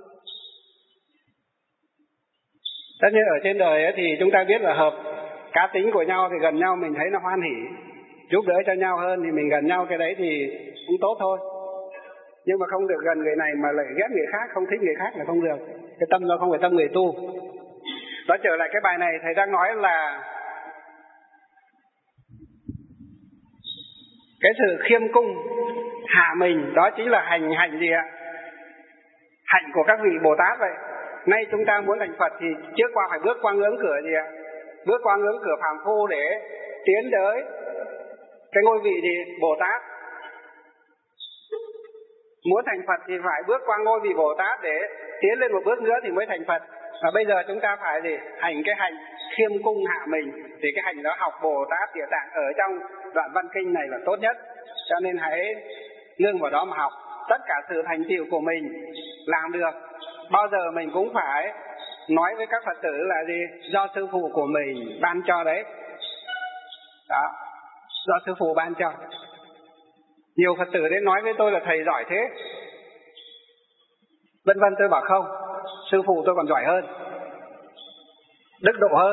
Tất nhiên ở trên đời ấy, thì chúng ta biết là hợp cá tính của nhau thì gần nhau mình thấy nó hoan hỉ, giúp đỡ cho nhau hơn thì mình gần nhau, cái đấy thì cũng tốt thôi. Nhưng mà không được gần người này mà lại ghét người khác, không thích người khác là không được. Cái tâm nó không phải tâm người tu. Đó, trở lại cái bài này thầy đang nói là Cái sự khiêm cung hạ mình đó chính là hành hành gì ạ? Hạnh của các vị Bồ Tát vậy. Nay chúng ta muốn thành Phật thì trước qua phải bước qua ngưỡng cửa gì ạ? Bước qua ngưỡng cửa phàm phu để tiến tới cái ngôi vị gì? Bồ Tát. Muốn thành Phật thì phải bước qua ngôi vị Bồ Tát để tiến lên một bước nữa thì mới thành Phật. Và bây giờ chúng ta phải gì? Hành cái hành khiêm cung hạ mình. Thì cái hành đó học Bồ Tát Địa Tạng ở trong đoạn văn kinh này là tốt nhất. Cho nên hãy nương vào đó mà học. Tất cả sự thành tựu của mình làm được, bao giờ mình cũng phải nói với các Phật tử là gì? Do sư phụ của mình ban cho đấy. Đó, do sư phụ ban cho. Nhiều Phật tử đến nói với tôi là thầy giỏi thế, vân vân. Tôi bảo không, sư phụ tôi còn giỏi hơn, đức độ hơn.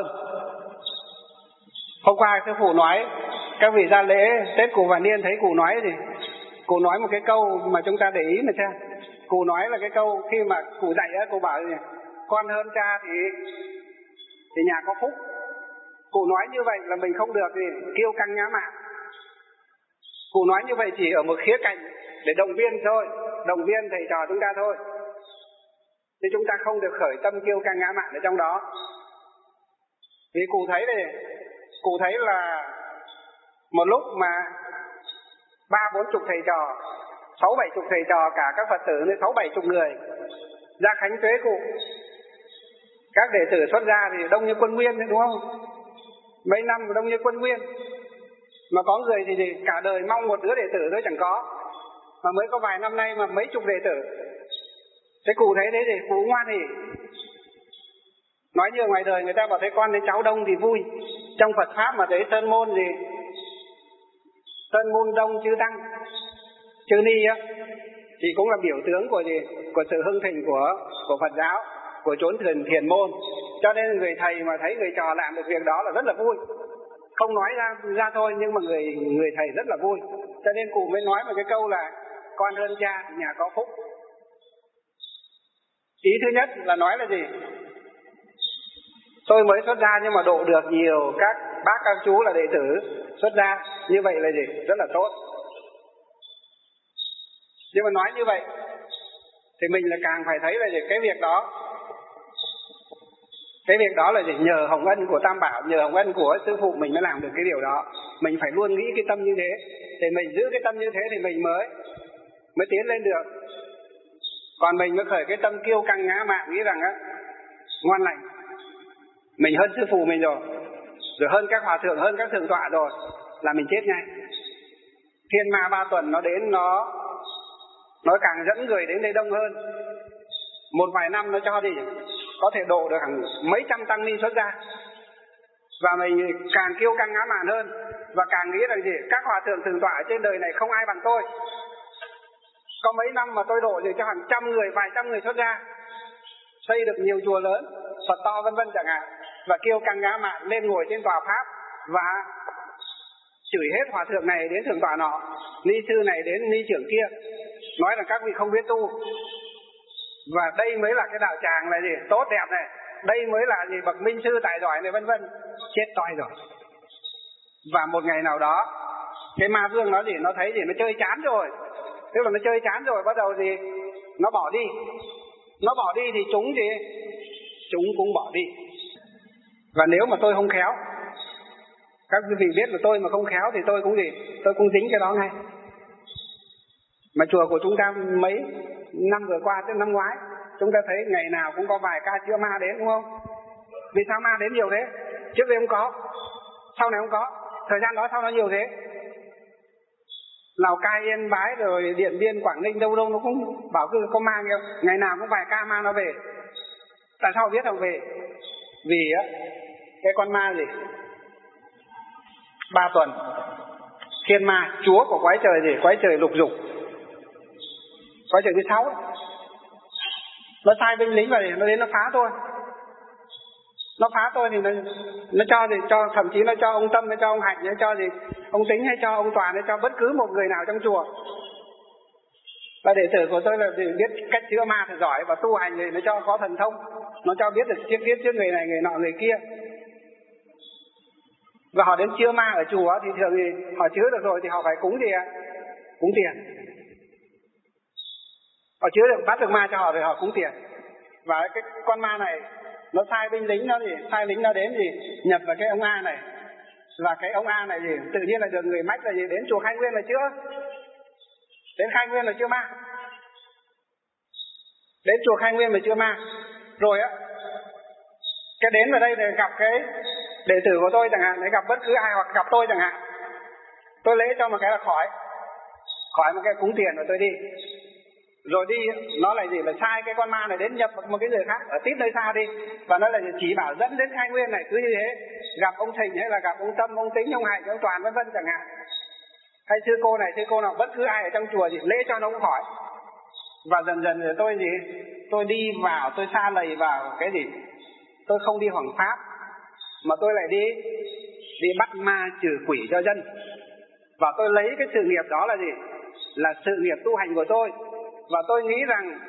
Hôm qua sư phụ nói, các vị ra lễ Tết Cù Vạn Niên thấy cụ nói gì? Cụ nói một cái câu mà chúng ta để ý mà xem. Cụ nói là cái câu khi mà cụ dạy á, cụ bảo gì? Con hơn cha thì thì nhà có phúc. Cụ nói như vậy là mình không được gì kiêu căng ngã mạn. Cụ nói như vậy chỉ ở một khía cạnh để động viên thôi, động viên thầy trò chúng ta thôi. Thì chúng ta không được khởi tâm kiêu căng ngã mạn ở trong đó. Vì cụ thấy đây, cụ thấy là một lúc mà ba bốn chục thầy trò, sáu bảy chục thầy trò, cả các Phật tử nên sáu bảy chục người ra khánh tuế cụ. Các đệ tử xuất gia thì đông như quân nguyên đấy, đúng không? Mấy năm đông như quân nguyên. Mà có người thì gì? Cả đời mong một đứa đệ tử thôi chẳng có. Mà mới có vài năm nay mà mấy chục đệ tử. Thế cụ thấy thế thì cụ ngoan thì nói như ngoài đời người ta bảo thấy con thấy cháu đông thì vui. Trong Phật Pháp mà thấy sơn môn gì? Sơn môn đông chư tăng, chư ni á, thì cũng là biểu tướng của gì? Của sự hưng thịnh của, của Phật giáo, của chốn thiền, thiền môn. Cho nên người thầy mà thấy người trò làm được việc đó là rất là vui. Không nói ra, ra thôi nhưng mà người, người thầy rất là vui. Cho nên cụ mới nói một cái câu là con hơn cha, nhà có phúc. Ý thứ nhất là nói là gì? Tôi mới xuất gia nhưng mà độ được nhiều các bác các chú là đệ tử xuất gia. Như vậy là gì? Rất là tốt. Nhưng mà nói như vậy thì mình là càng phải thấy là gì? Cái việc đó Cái việc đó là gì? Nhờ hồng ân của Tam Bảo, nhờ hồng ân của sư phụ mình mới làm được cái điều đó. Mình phải luôn nghĩ cái tâm như thế. Thì mình giữ cái tâm như thế thì mình mới Mới tiến lên được. Còn mình mới khởi cái tâm kiêu căng ngã mạn, nghĩ rằng á ngoan lành, mình hơn sư phụ mình rồi, rồi hơn các hòa thượng, hơn các thượng tọa rồi, là mình chết ngay. Thiên ma ba tuần nó đến, nó Nó càng dẫn người đến đây đông hơn. Một vài năm nó cho đi có thể độ được hàng mấy trăm tăng ni xuất gia. Và mình càng kiêu căng ngã mạn hơn, và càng nghĩ rằng gì? Các hòa thượng thượng tọa trên đời này không ai bằng tôi. Có mấy năm mà tôi độ thì cho hàng trăm người, vài trăm người xuất gia, xây được nhiều chùa lớn, Phật to vân vân chẳng hạn. Và kiêu căng ngã mạn lên ngồi trên tòa pháp và chửi hết hòa thượng này đến thượng tọa nọ, ni sư này đến ni trưởng kia, nói là các vị không biết tu. Và đây mới là cái đạo tràng là gì? Tốt đẹp này. Đây mới là gì? Bậc minh sư tài giỏi này vân vân. Chết toi rồi. Và một ngày nào đó cái ma vương nó gì? Nó thấy gì? Nó chơi chán rồi. Tức là nó chơi chán rồi, bắt đầu gì? Nó bỏ đi. Nó bỏ đi thì chúng gì? Chúng cũng bỏ đi. Và nếu mà tôi không khéo, các quý vị biết là tôi mà không khéo thì tôi cũng gì? Tôi cũng dính cái đó ngay. Mà chùa của chúng ta mấy năm vừa qua tới năm ngoái, chúng ta thấy ngày nào cũng có vài ca chữa ma đến, đúng không? Vì sao ma đến nhiều thế? Trước đây không có, sau này không có. Thời gian đó sao nó nhiều thế? Lào Cai, Yên Bái, rồi Điện Biên, Quảng Ninh, đâu đâu nó cũng bảo cứ có ma nhiều. Ngày nào cũng vài ca ma nó về. Tại sao biết không về? Vì á, cái con ma gì? Ba tuần thiên ma, chúa của quái trời gì? Quái trời lục dục, quái trời thứ sáu. Nó sai binh lính vào thì nó đến nó phá tôi. Nó phá tôi thì nó, nó cho gì? Cho, thậm chí nó cho ông Tâm, nó cho ông Hạnh, nó cho gì? Ông Tính hay cho ông Toàn, nó cho bất cứ một người nào trong chùa. Và đệ tử của tôi là biết cách chữa ma thì giỏi, và tu hành thì nó cho có thần thông, nó cho biết được chiết tiết trước người này người nọ người kia. Và họ đến chứa ma ở chùa thì thường thì họ chứa được rồi thì họ phải cúng gì ạ? Cúng tiền. Họ chứa được, bắt được ma cho họ rồi họ cúng tiền. Và cái con ma này nó sai binh lính nó gì, sai lính nó đến gì nhập vào cái ông A này. Và cái ông A này gì tự nhiên là được người mách là gì đến chùa Khai Nguyên là chữa. Đến Khai Nguyên là chữa ma. Đến chùa Khai Nguyên mà chữa ma. Rồi á, cái đến vào đây để gặp cái đệ tử của tôi chẳng hạn, để gặp bất cứ ai hoặc gặp tôi chẳng hạn, tôi lễ cho một cái là khỏi, khỏi một cái cúng tiền rồi tôi đi. Rồi đi, nó là gì? Là sai cái con ma này đến nhập một cái người khác ở tít nơi xa đi. Và nó là chỉ bảo dẫn đến Khai Nguyên này, cứ như thế. Gặp ông Thịnh hay là gặp ông Tâm, ông Tính, ông Hạnh, ông Toàn vân vân chẳng hạn. Hay sư cô này, sư cô nào, bất cứ ai ở trong chùa gì, lễ cho nó cũng khỏi. Và dần dần rồi tôi gì? Tôi đi vào, tôi xa lầy vào cái gì? Tôi không đi hoằng pháp, mà tôi lại đi đi bắt ma trừ quỷ cho dân. Và tôi lấy cái sự nghiệp đó là gì? Là sự nghiệp tu hành của tôi. Và tôi nghĩ rằng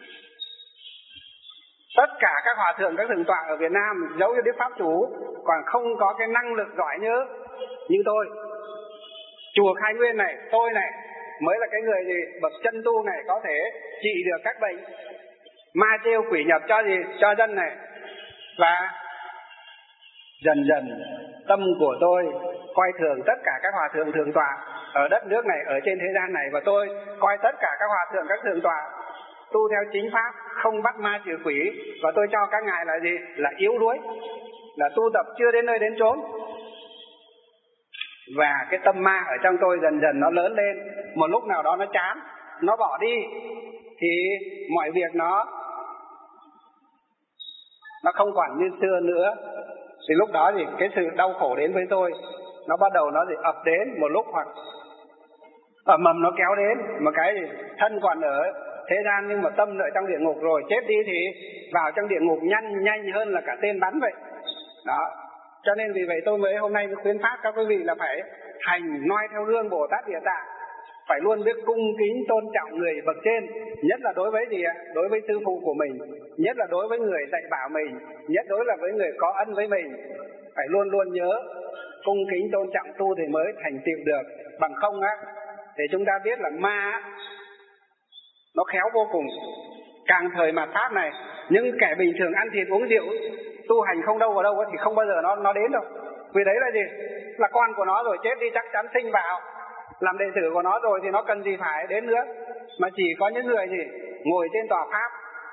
tất cả các hòa thượng, các thượng tọa ở Việt Nam giấu cho Đức Pháp Chủ còn không có cái năng lực giỏi như như tôi. Chùa Khai Nguyên này, tôi này mới là cái người gì bậc chân tu này có thể trị được các bệnh ma trêu quỷ nhập cho gì cho dân này. Và dần dần tâm của tôi coi thường tất cả các hòa thượng thượng tọa ở đất nước này, ở trên thế gian này. Và tôi coi tất cả các hòa thượng, các thượng tọa tu theo chính pháp, không bắt ma trừ quỷ. Và tôi cho các ngài là gì? Là yếu đuối, là tu tập chưa đến nơi đến chốn. Và cái tâm ma ở trong tôi dần dần nó lớn lên. Một lúc nào đó nó chán, nó bỏ đi, thì mọi việc nó Nó không còn như xưa nữa. Thì lúc đó thì cái sự đau khổ đến với tôi, nó bắt đầu nó thì ập đến một lúc, hoặc ầm ầm nó kéo đến. Một cái thì thân còn ở thế gian nhưng mà tâm ở trong địa ngục rồi. Chết đi thì vào trong địa ngục nhanh nhanh hơn là cả tên bắn vậy. Đó. Cho nên vì vậy tôi mới hôm nay mới khuyến phát các quý vị là phải hành noi theo gương Bồ Tát Địa Tạng. Phải luôn biết cung kính tôn trọng người bậc trên. Nhất là đối với gì ạ? Đối với sư phụ của mình. Nhất là đối với người dạy bảo mình. Nhất đối là với người có ân với mình. Phải luôn luôn nhớ cung kính tôn trọng tu thì mới thành tựu được. Bằng không á, thì chúng ta biết là ma nó khéo vô cùng. Càng thời mạt Pháp này, những kẻ bình thường ăn thịt uống rượu, tu hành không đâu vào đâu thì không bao giờ nó nó đến đâu. Vì đấy là gì? Là con của nó rồi, chết đi chắc chắn sinh vào làm đệ tử của nó rồi thì nó cần gì phải đến nữa. Mà chỉ có những người gì ngồi trên tòa pháp,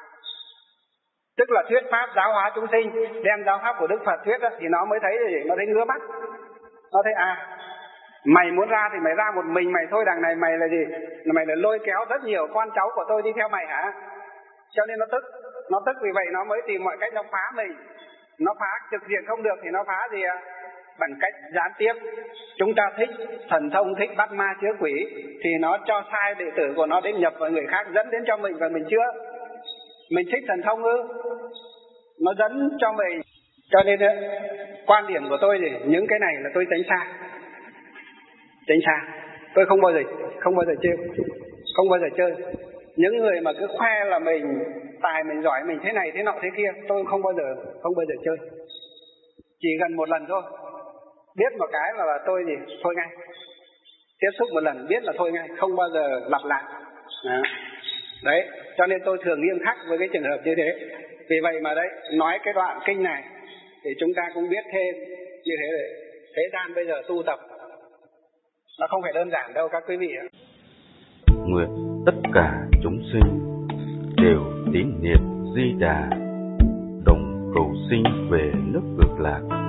tức là thuyết pháp giáo hóa chúng sinh, đem giáo pháp của Đức Phật thuyết đó, thì nó mới thấy gì? Nó thấy ngứa mắt. Nó thấy à, mày muốn ra thì mày ra một mình mày thôi, đằng này mày là gì? Mày là lôi kéo rất nhiều con cháu của tôi đi theo mày hả? Cho nên nó tức. Nó tức vì vậy nó mới tìm mọi cách nó phá mình. Nó phá trực diện không được thì nó phá gì ạ? Bằng cách gián tiếp. Chúng ta thích thần thông, thích bắt ma chứa quỷ, thì nó cho sai đệ tử của nó đến nhập vào người khác, dẫn đến cho mình và mình chưa. Mình thích thần thông ư? Nó dẫn cho mình. Cho nên quan điểm của tôi thì những cái này là tôi tránh xa. Tránh xa. Tôi không bao giờ không bao giờ chơi, không bao giờ chơi. Những người mà cứ khoe là mình tài, mình giỏi, mình thế này thế nọ thế kia, tôi không bao giờ không bao giờ chơi. Chỉ gần một lần thôi, biết một cái là, là tôi gì thôi ngay. Tiếp xúc một lần biết là thôi ngay, không bao giờ lặp lại. Đó. Đấy, cho nên tôi thường nghiêm khắc với cái trường hợp như thế. Vì vậy mà đấy, nói cái đoạn kinh này thì chúng ta cũng biết thêm như thế đấy. Thế gian bây giờ tu tập nó không phải đơn giản đâu các quý vị ạ. Nguyện tất cả chúng sinh đều tín niệm Di Đà, đồng cầu sinh về nước Cực Lạc.